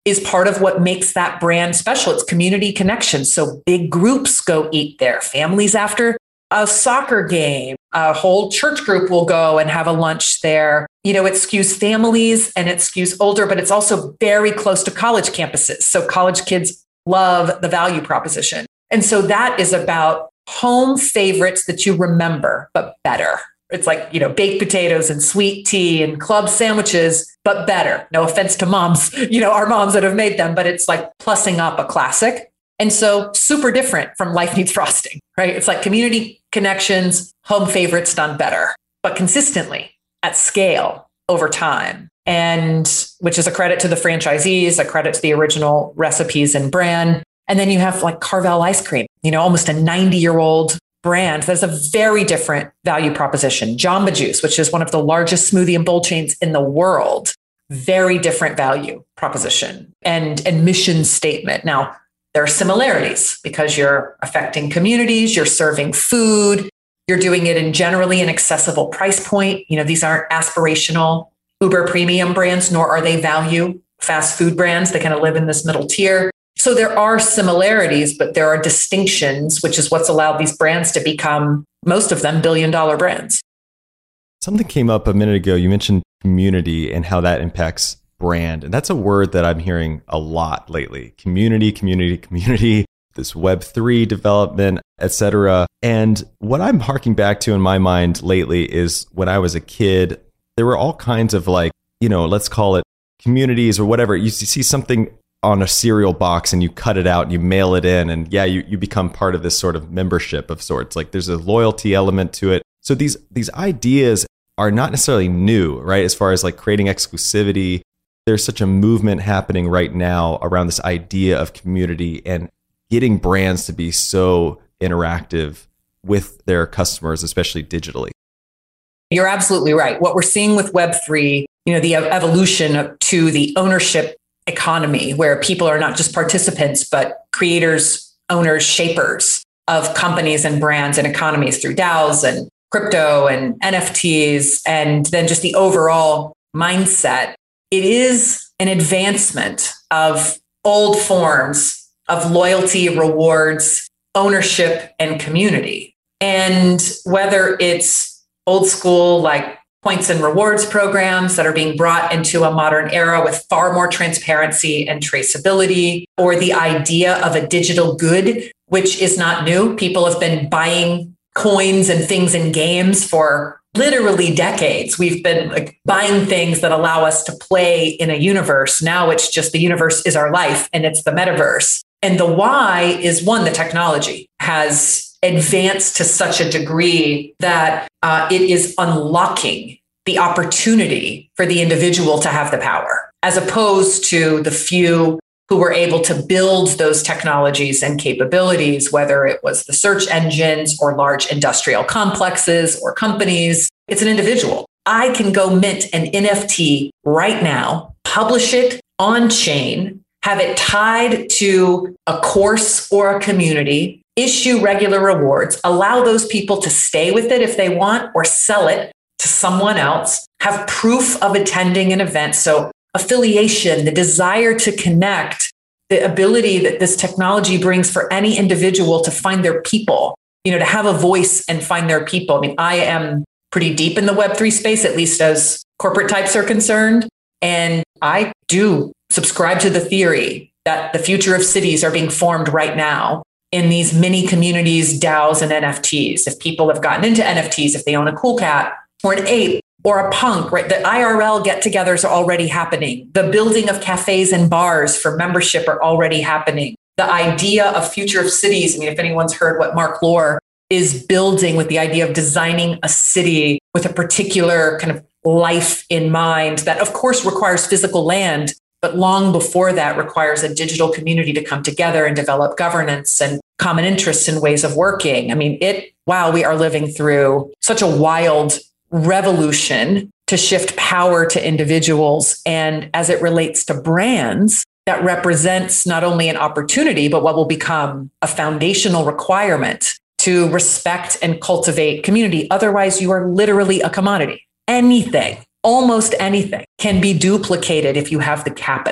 is part of what makes that brand special. It's community connections. So big groups go eat there. Families after a soccer game, a whole church group will go and have a lunch there. You know, it skews families and it skews older, but it's also very close to college campuses. So college kids love the value proposition. And so that is about home favorites that you remember, but better. It's like, you know, baked potatoes and sweet tea and club sandwiches, but better. No offense to moms, you know, our moms that have made them, but it's like plussing up a classic. And so super different from Life Needs Frosting, right? It's like community connections, home favorites done better, but consistently at scale over time. And which is a credit to the franchisees, a credit to the original recipes and brand. And then you have like Carvel ice cream, you know, almost a ninety year old brand. That's a very different value proposition. Jamba Juice, which is one of the largest smoothie and bowl chains in the world, very different value proposition and, and mission statement. Now, there are similarities because you're affecting communities, you're serving food, you're doing it in generally an accessible price point. You know, these aren't aspirational uber premium brands, nor are they value fast food brands. They kind of live in this middle tier. So there are similarities, but there are distinctions, which is what's allowed these brands to become, most of them, billion dollar brands. Something came up a minute ago. You mentioned community and how that impacts brand. And that's a word that I'm hearing a lot lately. Community, community, community, this Web three development, et cetera. And what I'm harking back to in my mind lately is when I was a kid, there were all kinds of like, you know, let's call it communities or whatever. You see something on a cereal box and you cut it out and you mail it in. And yeah, you, you become part of this sort of membership of sorts. Like there's a loyalty element to it. So these these ideas are not necessarily new, right? As far as like creating exclusivity, there's such a movement happening right now around this idea of community and getting brands to be so interactive with their customers, especially digitally. You're absolutely right. What we're seeing with Web three, you know, the evolution to the ownership economy where people are not just participants, but creators, owners, shapers of companies and brands and economies through DAOs and crypto and N F Ts, and then just the overall mindset. It is an advancement of old forms of loyalty, rewards, ownership, and community. And whether it's old school, like points and rewards programs that are being brought into a modern era with far more transparency and traceability, or the idea of a digital good, which is not new. People have been buying coins and things in games for literally decades. We've been like buying things that allow us to play in a universe. Now it's just the universe is our life and it's the metaverse. And the why is one, the technology has advanced to such a degree that uh, it is unlocking the opportunity for the individual to have the power, as opposed to the few who were able to build those technologies and capabilities, whether it was the search engines or large industrial complexes or companies. It's an individual. I can go mint an N F T right now, publish it on chain, have it tied to a course or a community, issue regular rewards, allow those people to stay with it if they want, or sell it to someone else, have proof of attending an event. So affiliation, the desire to connect, the ability that this technology brings for any individual to find their people, you know, to have a voice and find their people. I mean, I am pretty deep in the Web three space, at least as corporate types are concerned. And I do subscribe to the theory that the future of cities are being formed right now in these mini communities, DAOs, and N F Ts. If people have gotten into N F Ts, if they own a cool cat or an ape or a punk, right? The I R L get-togethers are already happening. The building of cafes and bars for membership are already happening. The idea of future of cities, I mean, if anyone's heard what Mark Lohr is building with the idea of designing a city with a particular kind of life in mind, that of course requires physical land, but long before that requires a digital community to come together and develop governance and common interests and ways of working. I mean, it, wow, we are living through such a wild revolution to shift power to individuals. And as it relates to brands, that represents not only an opportunity, but what will become a foundational requirement to respect and cultivate community. Otherwise, you are literally a commodity. Anything, almost anything can be duplicated if you have the capital.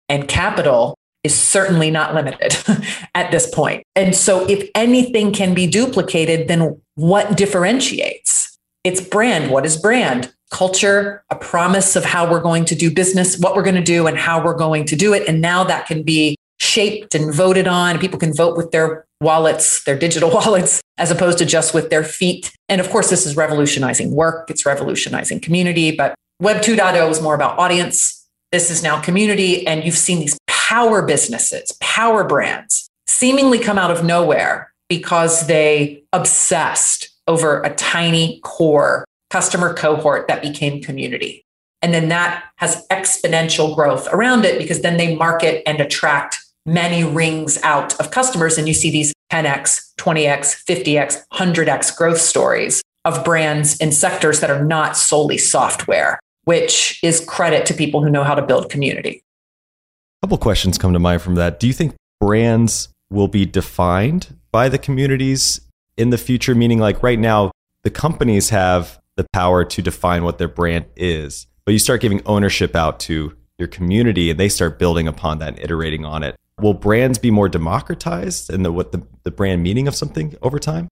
and capital is certainly not limited at this point. And so if anything can be duplicated, then what differentiates? It's brand. What is brand? Culture, a promise of how we're going to do business, what we're going to do and how we're going to do it. And now that can be shaped and voted on. People can vote with their wallets, their digital wallets, as opposed to just with their feet. And of course, this is revolutionizing work. It's revolutionizing community, but Web two point oh is more about audience. This is now community. And you've seen these power businesses, power brands seemingly come out of nowhere because they obsessed over a tiny core customer cohort that became community. And then that has exponential growth around it because then they market and attract many rings out of customers. And you see these ten X, twenty X, fifty X, one hundred X growth stories of brands in sectors that are not solely software, which is credit to people who know how to build community. A couple questions come to mind from that. Do you think brands will be defined by the communities in the future? Meaning, like right now, the companies have the power to define what their brand is, but you start giving ownership out to your community and they start building upon that and iterating on it. Will brands be more democratized in the what the, the brand meaning of something over time?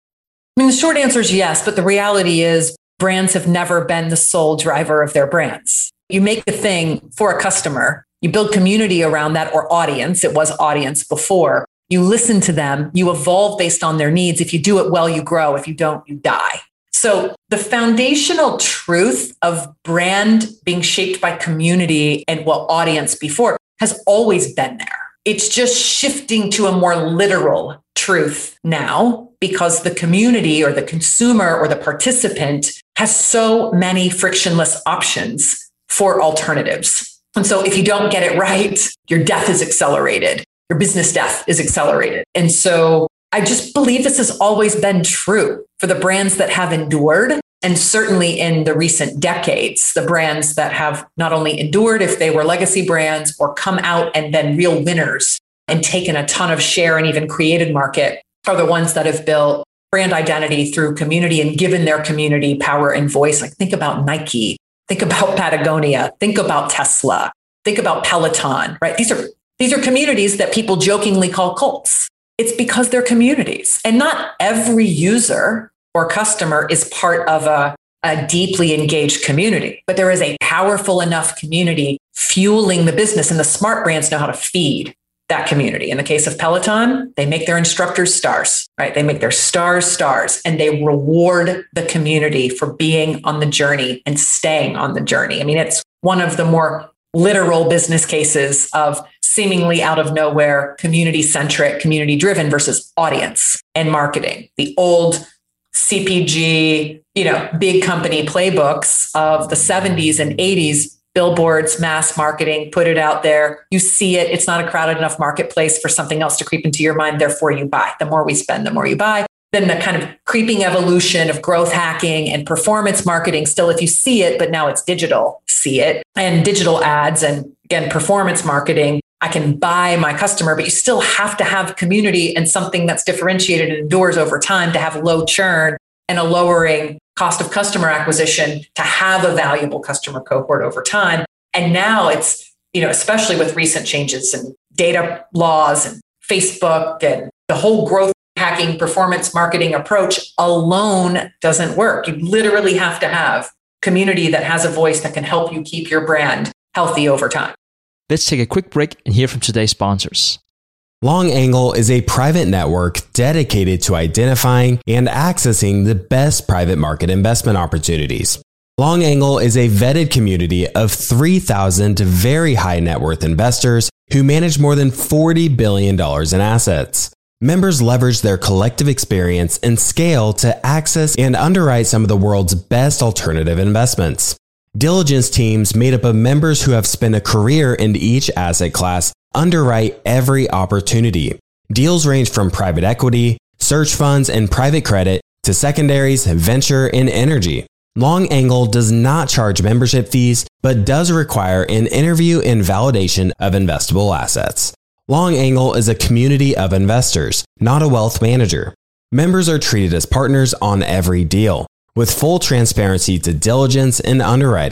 I mean, the short answer is yes, but the reality is brands have never been the sole driver of their brands. You make the thing for a customer, you build community around that or audience. It was audience before. You listen to them, you evolve based on their needs. If you do it well, you grow. If you don't, you die. So the foundational truth of brand being shaped by community and well, audience before has always been there. It's just shifting to a more literal truth now because the community or the consumer or the participant has so many frictionless options for alternatives. And so if you don't get it right, your death is accelerated. Your business death is accelerated. And so I just believe this has always been true for the brands that have endured. And certainly in the recent decades, the brands that have not only endured if they were legacy brands or come out and been real winners and taken a ton of share and even created market are the ones that have built brand identity through community and given their community power and voice. Like think about Nike, think about Patagonia, think about Tesla, think about Peloton, right? These are These are communities that people jokingly call cults. It's because they're communities. And not every user or customer is part of a, a deeply engaged community, but there is a powerful enough community fueling the business. And the smart brands know how to feed that community. In the case of Peloton, they make their instructors stars, right? They make their stars stars and they reward the community for being on the journey and staying on the journey. I mean, it's one of the more literal business cases of seemingly out of nowhere, community-centric, community-driven versus audience and marketing. The old C P G, you know, big company playbooks of the seventies and eighties, billboards, mass marketing, put it out there. You see it. It's not a crowded enough marketplace for something else to creep into your mind. Therefore, you buy. The more we spend, the more you buy. Then the kind of creeping evolution of growth hacking and performance marketing. Still, if you see it, but now it's digital, see it. And digital ads and again, performance marketing. I can buy my customer, but you still have to have community and something that's differentiated and endures over time to have low churn and a lowering cost of customer acquisition to have a valuable customer cohort over time. And now it's, you know, especially with recent changes in data laws and Facebook and the whole growth hacking performance marketing approach alone doesn't work. You literally have to have community that has a voice that can help you keep your brand healthy over time. Let's take a quick break and hear from today's sponsors. LongAngle is a private network dedicated to identifying and accessing the best private market investment opportunities. LongAngle is a vetted community of three thousand very high net worth investors who manage more than forty billion dollars in assets. Members leverage their collective experience and scale to access and underwrite some of the world's best alternative investments. Diligence teams made up of members who have spent a career in each asset class underwrite every opportunity. Deals range from private equity, search funds, and private credit to secondaries, venture, and energy. LongAngle does not charge membership fees, but does require an interview and validation of investable assets. LongAngle is a community of investors, not a wealth manager. Members are treated as partners on every deal, with full transparency to diligence and underwriting.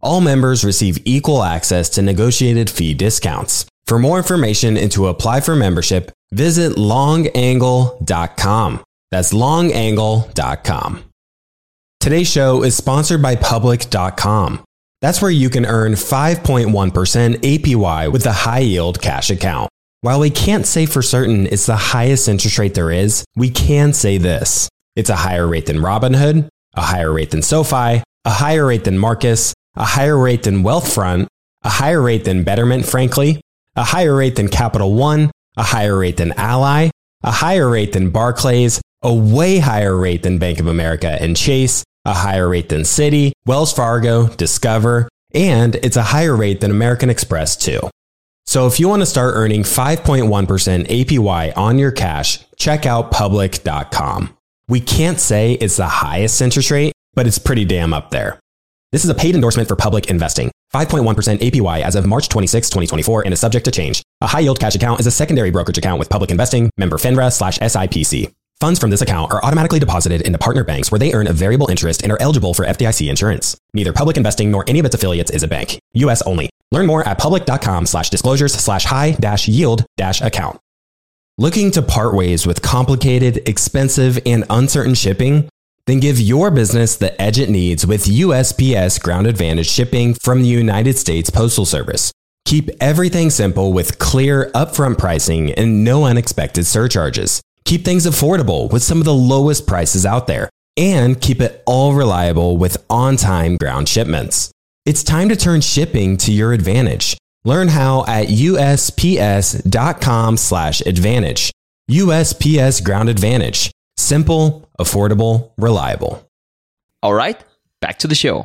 All members receive equal access to negotiated fee discounts. For more information and to apply for membership, visit long angle dot com. That's long angle dot com. Today's show is sponsored by public dot com. That's where you can earn five point one percent A P Y with a high-yield cash account. While we can't say for certain it's the highest interest rate there is, we can say this. It's a higher rate than Robinhood, a higher rate than SoFi, a higher rate than Marcus, a higher rate than Wealthfront, a higher rate than Betterment, frankly, a higher rate than Capital One, a higher rate than Ally, a higher rate than Barclays, a way higher rate than Bank of America and Chase, a higher rate than Citi, Wells Fargo, Discover, and it's a higher rate than American Express too. So if you want to start earning five point one percent A P Y on your cash, check out public dot com. We can't say it's the highest interest rate, but it's pretty damn up there. This is a paid endorsement for Public Investing. five point one percent A P Y as of March twenty-sixth, twenty twenty-four and is subject to change. A high-yield cash account is a secondary brokerage account with Public Investing, member FINRA slash S I P C. Funds from this account are automatically deposited into partner banks where they earn a variable interest and are eligible for F D I C insurance. Neither Public Investing nor any of its affiliates is a bank. U S only. Learn more at public dot com slash disclosures slash high dash yield dash account. Looking to part ways with complicated, expensive, and uncertain shipping? Then give your business the edge it needs with U S P S Ground Advantage shipping from the United States Postal Service. Keep everything simple with clear, upfront pricing and no unexpected surcharges. Keep things affordable with some of the lowest prices out there. And keep it all reliable with on-time ground shipments. It's time to turn shipping to your advantage. Learn how at U S P S dot com slash advantage. U S P S Ground Advantage. Simple, affordable, reliable. All right, back to the show.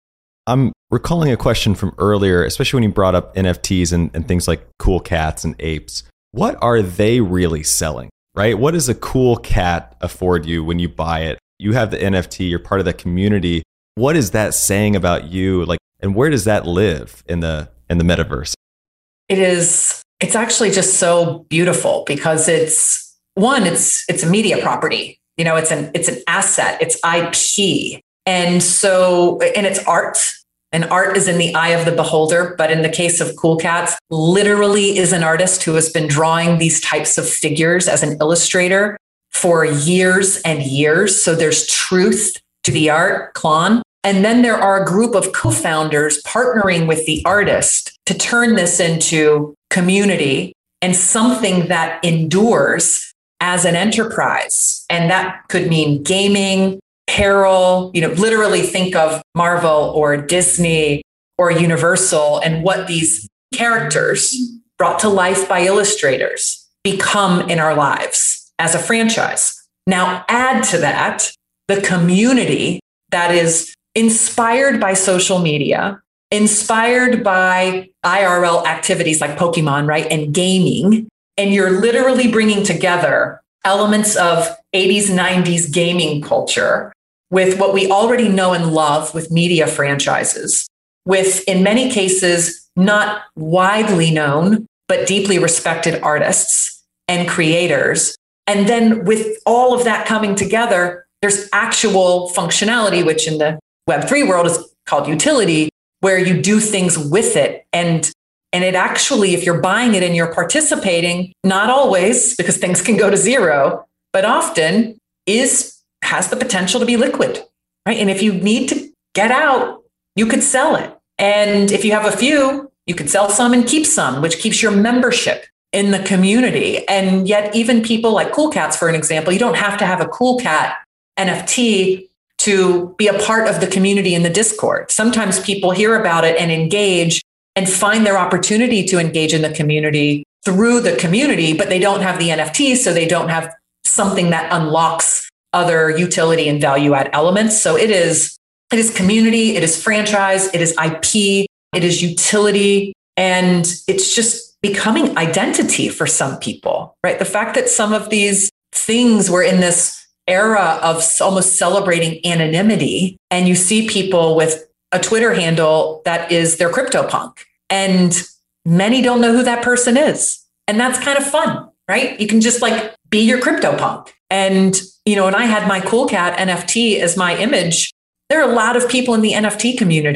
I'm recalling a question from earlier, especially when you brought up N F Ts and, and things like cool cats and apes. What are they really selling, right? What does a cool cat afford you when you buy it? You have the N F T, you're part of the community. What is that saying about you? Like, and where does that live in the in the metaverse? It is, it's actually just so beautiful because it's one, it's it's a media property. You know, it's an it's an asset, it's I P. And so, and it's art. And art is in the eye of the beholder. But in the case of Cool Cats, literally is an artist who has been drawing these types of figures as an illustrator for years and years. So there's truth to the art, Klon. And then there are a group of co-founders partnering with the artist to turn this into community and something that endures as an enterprise. And that could mean gaming, apparel, you know, literally think of Marvel or Disney or Universal and what these characters brought to life by illustrators become in our lives as a franchise. Now add to that the community that is inspired by social media, inspired by I R L activities like Pokemon, right? And gaming. And you're literally bringing together elements of eighties, nineties gaming culture with what we already know and love with media franchises, with, in many cases, not widely known, but deeply respected artists and creators. And then with all of that coming together, there's actual functionality, which in the Web three world is called utility, where you do things with it. And And it actually, if you're buying it and you're participating, not always, because things can go to zero, but often is has the potential to be liquid, right? And if you need to get out, you could sell it. And if you have a few, you could sell some and keep some, which keeps your membership in the community. And yet even people like Cool Cats, for an example, you don't have to have a Cool Cat N F T to be a part of the community in the Discord. Sometimes people hear about it and engage and find their opportunity to engage in the community through the community, but they don't have the N F T, so they don't have something that unlocks other utility and value add elements. So it is, it is community, it is franchise, it is I P, it is utility, and it's just becoming identity for some people, right? The fact that some of these things were in this era of almost celebrating anonymity, and you see people with a Twitter handle that is their CryptoPunk. And many don't know who that person is. And that's kind of fun, right? You can just like be your CryptoPunk. And, you know, when I had my Cool Cat N F T as my image, there are a lot of people in the N F T community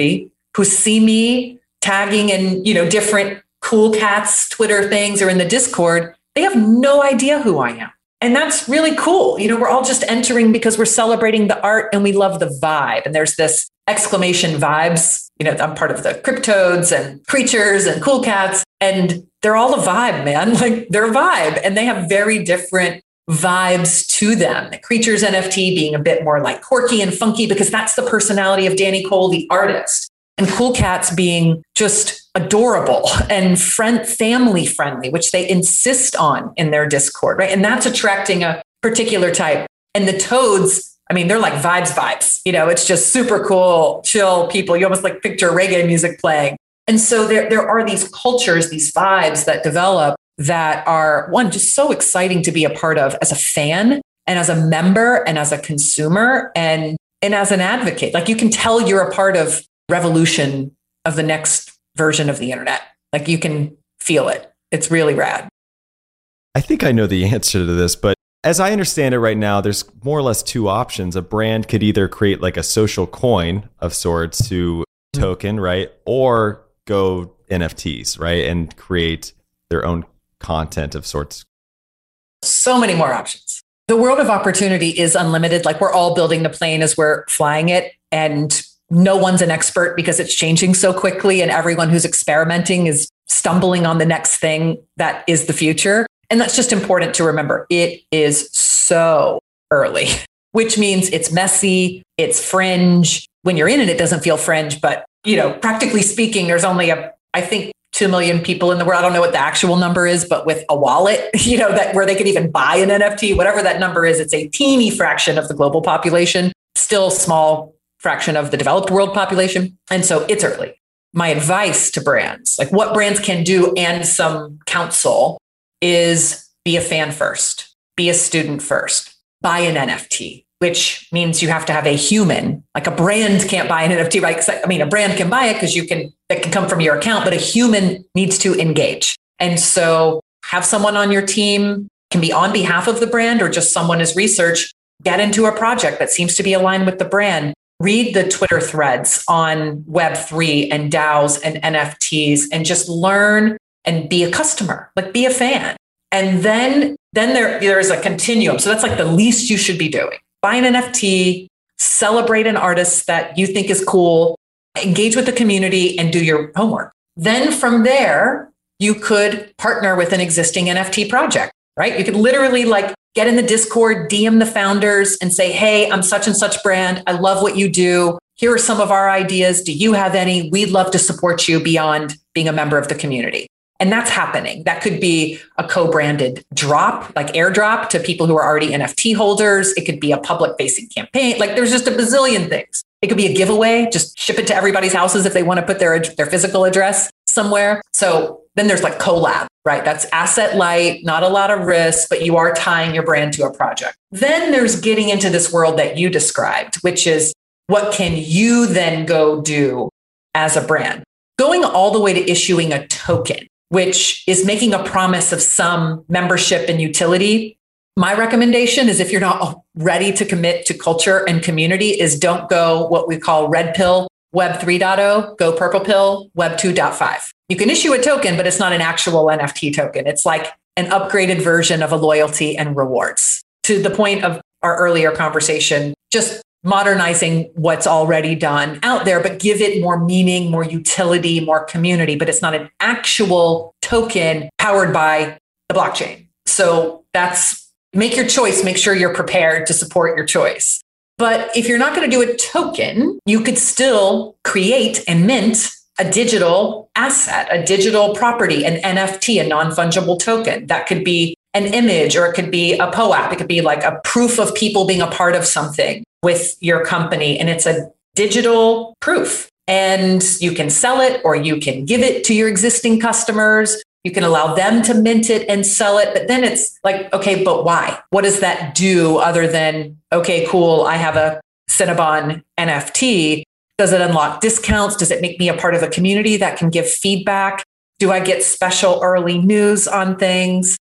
who see me tagging in, you know, different Cool Cats Twitter things or in the Discord, they have no idea who I am. And that's really cool. You know, we're all just entering because we're celebrating the art and we love the vibe. And there's this exclamation vibes. You know, I'm part of the Cryptodes and Creatures and Cool Cats, and they're all a vibe, man. Like they're a vibe, and they have very different vibes to them. The Creatures N F T being a bit more like quirky and funky because that's the personality of Danny Cole, the artist. And Cool Cats being just adorable and friend, family friendly, which they insist on in their Discord, right? And that's attracting a particular type. And the Toads, I mean, they're like vibes, vibes. You know, it's just super cool, chill people. You almost like picture reggae music playing. And so there, there are these cultures, these vibes that develop that are, one, just so exciting to be a part of as a fan and as a member and as a consumer and, and as an advocate. Like you can tell you're a part of revolution of the next version of the internet. Like you can feel it. It's really rad. I think I know the answer to this, but as I understand it right now, there's more or less two options. A brand could either create like a social coin of sorts to token, right? Or go N F Ts, right? And create their own content of sorts. So many more options. The world of opportunity is unlimited. Like we're all building the plane as we're flying it. And no one's an expert because it's changing so quickly. And everyone who's experimenting is stumbling on the next thing that is the future. And that's just important to remember. It is so early, which means it's messy, it's fringe. When you're in it, it doesn't feel fringe, but you know, practically speaking, there's only a, I think, two million people in the world. I don't know what the actual number is, but with a wallet, you know, that where they could even buy an N F T, whatever that number is, it's a teeny fraction of the global population, still small fraction of the developed world population. And so it's early. My advice to brands, like what brands can do and some counsel is be a fan first, be a student first, buy an N F T, which means you have to have a human, like a brand can't buy an N F T, right? I mean, a brand can buy it because you can, that can come from your account, but a human needs to engage. And so have someone on your team, can be on behalf of the brand or just someone as research, get into a project that seems to be aligned with the brand. Read the Twitter threads on Web three and DAOs and N F Ts and just learn and be a customer, like be a fan. And then, then there, there is a continuum. So that's like the least you should be doing. Buy an N F T, celebrate an artist that you think is cool, engage with the community and do your homework. Then from there, you could partner with an existing N F T project, right? You could literally like get in the Discord, D M the founders and say, hey, I'm such and such brand. I love what you do. Here are some of our ideas. Do you have any? We'd love to support you beyond being a member of the community. And that's happening. That could be a co-branded drop, like airdrop to people who are already N F T holders. It could be a public facing campaign. Like there's just a bazillion things. It could be a giveaway, just ship it to everybody's houses if they want to put their, their physical address somewhere. So then there's like collab, right? That's asset light, not a lot of risk, but you are tying your brand to a project. Then there's getting into this world that you described, which is what can you then go do as a brand? Going all the way to issuing a token, which is making a promise of some membership and utility. My recommendation is if you're not ready to commit to culture and community is don't go what we call red pill, Web three point oh, go purple pill, Web two point five. You can issue a token, but it's not an actual N F T token. It's like an upgraded version of a loyalty and rewards. To the point of our earlier conversation, just modernizing what's already done out there, but give it more meaning, more utility, more community, but it's not an actual token powered by the blockchain. So that's, make your choice, make sure you're prepared to support your choice. But if you're not going to do a token, you could still create and mint a digital asset, a digital property, an N F T, a non-fungible token. That could be an image or it could be a P O A P. It could be like a proof of people being a part of something with your company. And it's a digital proof. And you can sell it or you can give it to your existing customers. You can allow them to mint it and sell it. But then it's like, okay, but why? What does that do other than, okay, cool, I have a Cinnabon N F T. Does it unlock discounts? Does it make me a part of a community that can give feedback? Do I get special early news on things?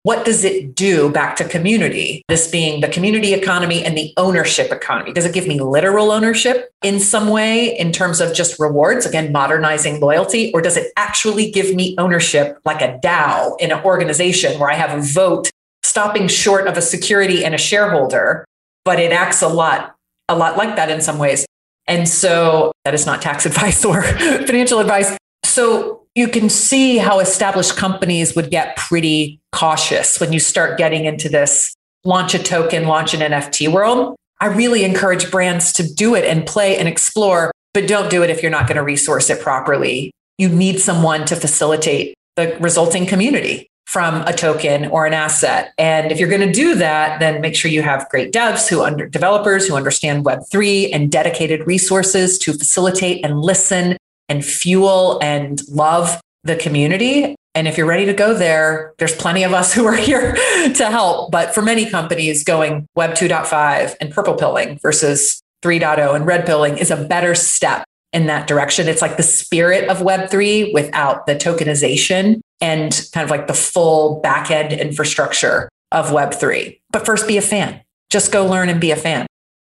what does it do back to community? This being the community economy and the ownership economy. Does it give me literal ownership in some way in terms of just rewards, again, modernizing loyalty? Or does it actually give me ownership like a DAO in an organization where I have a vote stopping short of a security and a shareholder, but it acts a lot, a lot like that in some ways. And so that is not tax advice or financial advice. So you can see how established companies would get pretty cautious when you start getting into this launch a token, launch an N F T world. I really encourage brands to do it and play and explore, but don't do it if you're not going to resource it properly. You need someone to facilitate the resulting community from a token or an asset. And if you're going to do that, then make sure you have great devs who under developers who understand Web three and dedicated resources to facilitate and listen and fuel and love the community. And if you're ready to go there, there's plenty of us who are here to help. But for many companies, going Web two point five and purple pilling versus three point oh and red pilling is a better step in that direction. It's like the spirit of Web three without the tokenization and kind of like the full backend infrastructure of Web three. But first, be a fan. Just go learn and be a fan.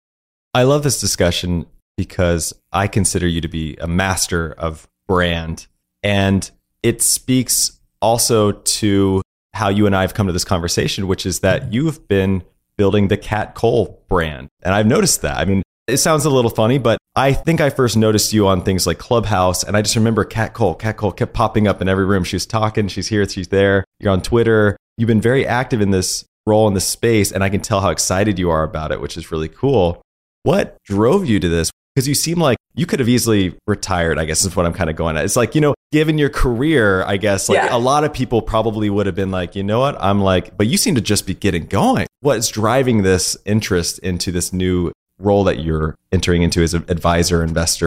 I love this discussion because I consider you to be a master of brand. And it speaks also to how you and I have come to this conversation, which is that you've been building the Kat Cole brand. And I've noticed that. I mean, it sounds a little funny, but I think I first noticed you on things like Clubhouse. And I just remember Kat Cole. Kat Cole kept popping up in every room. She was talking. She's here. She's there. You're on Twitter. You've been very active in this role in this space. And I can tell how excited you are about it, which is really cool. What drove you to this? Because you seem like you could have easily retired, I guess is what I'm kind of going at. It's like, you know, given your career, I guess, like yeah. a lot of people probably would have been like, you know what, I'm like, but you seem to just be getting going. What's driving this interest into this new role that you're entering into as an advisor, investor?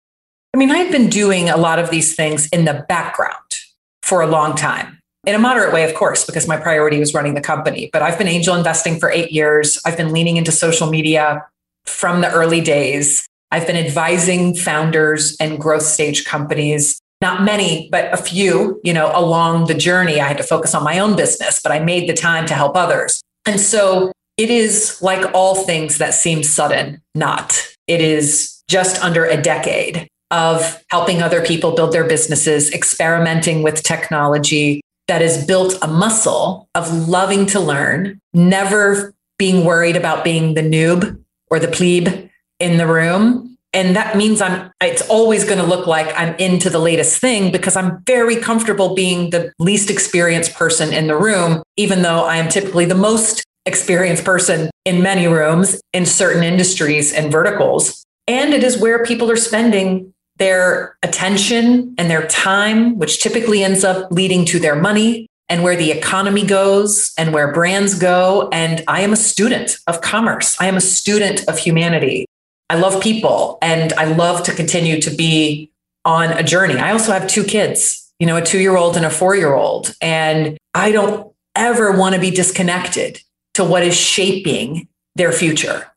I mean, I've been doing a lot of these things in the background for a long time. In a moderate way, of course, because my priority was running the company. But I've been angel investing for eight years. I've been leaning into social media from the early days. I've been advising founders and growth stage companies, not many, but a few, you know, along the journey. I had to focus on my own business, but I made the time to help others. And so it is like all things that seem sudden, not. It is just under a decade of helping other people build their businesses, experimenting with technology that has built a muscle of loving to learn, never being worried about being the noob or the plebe in the room. And that means I'm, it's always going to look like I'm into the latest thing because I'm very comfortable being the least experienced person in the room, even though I am typically the most experienced person in many rooms in certain industries and verticals. And it is where people are spending their attention and their time, which typically ends up leading to their money and where the economy goes and where brands go. And I am a student of commerce. I am a student of humanity. I love people and I love to continue to be on a journey. I also have two kids, you know, a two-year-old and a four-year-old. And I don't ever want to be disconnected to what is shaping their future.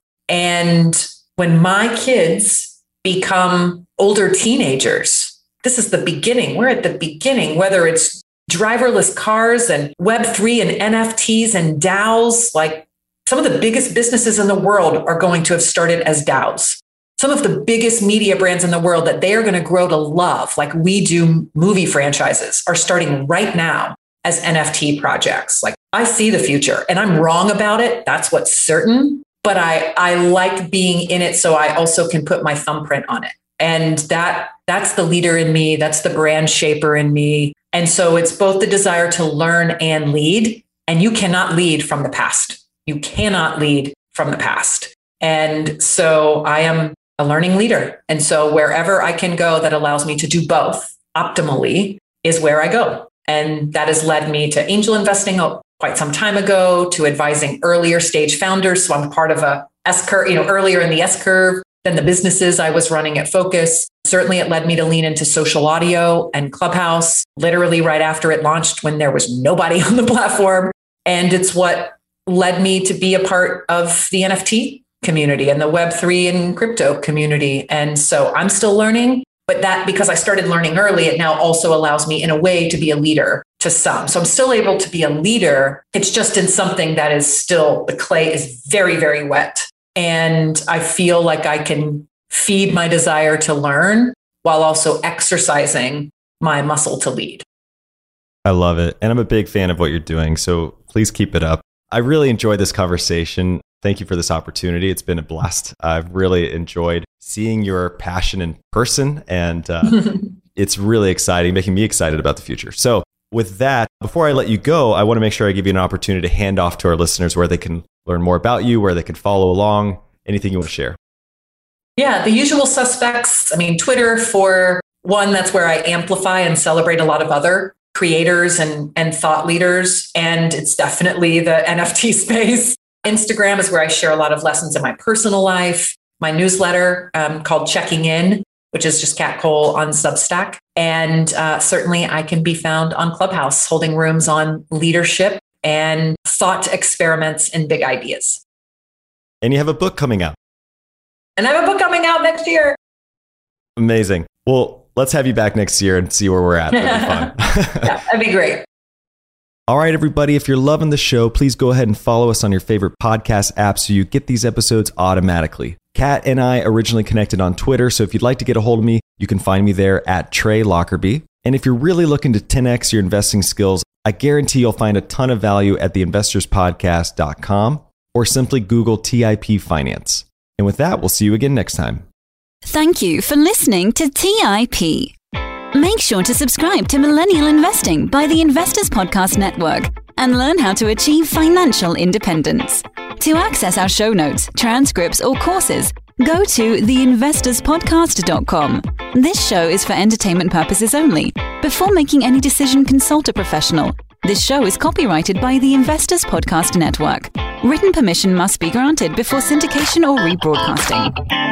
And when my kids become older teenagers, this is the beginning. We're at the beginning, whether it's driverless cars and Web three and N F Ts and DAOs, like some of the biggest businesses in the world are going to have started as DAOs. Some of the biggest media brands in the world that they are going to grow to love, like we do movie franchises, are starting right now as N F T projects. Like I see the future and I'm wrong about it. That's what's certain. But I, I like being in it so I also can put my thumbprint on it. And that that's the leader in me. That's the brand shaper in me. And so it's both the desire to learn and lead. And you cannot lead from the past. You cannot lead from the past. And so I am a learning leader. And so wherever I can go that allows me to do both optimally is where I go. And that has led me to angel investing quite some time ago, to advising earlier stage founders. So I'm part of a S curve, you know, earlier in the S curve than the businesses I was running at Focus. Certainly it led me to lean into social audio and Clubhouse, literally right after it launched when there was nobody on the platform. And it's what led me to be a part of the N F T community and the Web three and crypto community. And so I'm still learning, but that because I started learning early, it now also allows me in a way to be a leader to some. So I'm still able to be a leader. It's just in something that is still, the clay is very, very wet. And I feel like I can feed my desire to learn while also exercising my muscle to lead. I love it. And I'm a big fan of what you're doing. So please keep it up. I really enjoyed this conversation. Thank you for this opportunity. It's been a blast. I've really enjoyed seeing your passion in person, and uh, it's really exciting, making me excited about the future. So with that, before I let you go, I want to make sure I give you an opportunity to hand off to our listeners where they can learn more about you, where they can follow along, anything you want to share. Yeah, the usual suspects. I mean, Twitter, for one, that's where I amplify and celebrate a lot of other creators and, and thought leaders. And it's definitely the N F T space. Instagram is where I share a lot of lessons in my personal life. My newsletter um, called Checking In, which is just Kat Cole on Substack. And uh, certainly I can be found on Clubhouse, holding rooms on leadership and thought experiments and big ideas. And you have a book coming out. And I have a book coming out next year. Amazing. Well, let's have you back next year and see where we're at. That'd be fun. Yeah, that'd be great. All right, everybody, if you're loving the show, please go ahead and follow us on your favorite podcast app so you get these episodes automatically. Kat and I originally connected on Twitter, so if you'd like to get a hold of me, you can find me there at Trey Lockerbie. And if you're really looking to ten X your investing skills, I guarantee you'll find a ton of value at the investors podcast dot com or simply Google T I P Finance. And with that, we'll see you again next time. Thank you for listening to T I P. Make sure to subscribe to Millennial Investing by the Investors Podcast Network and learn how to achieve financial independence. To access our show notes, transcripts, or courses, go to the investors podcast dot com. This show is for entertainment purposes only. Before making any decision, consult a professional. This show is copyrighted by the Investors Podcast Network. Written permission must be granted before syndication or rebroadcasting.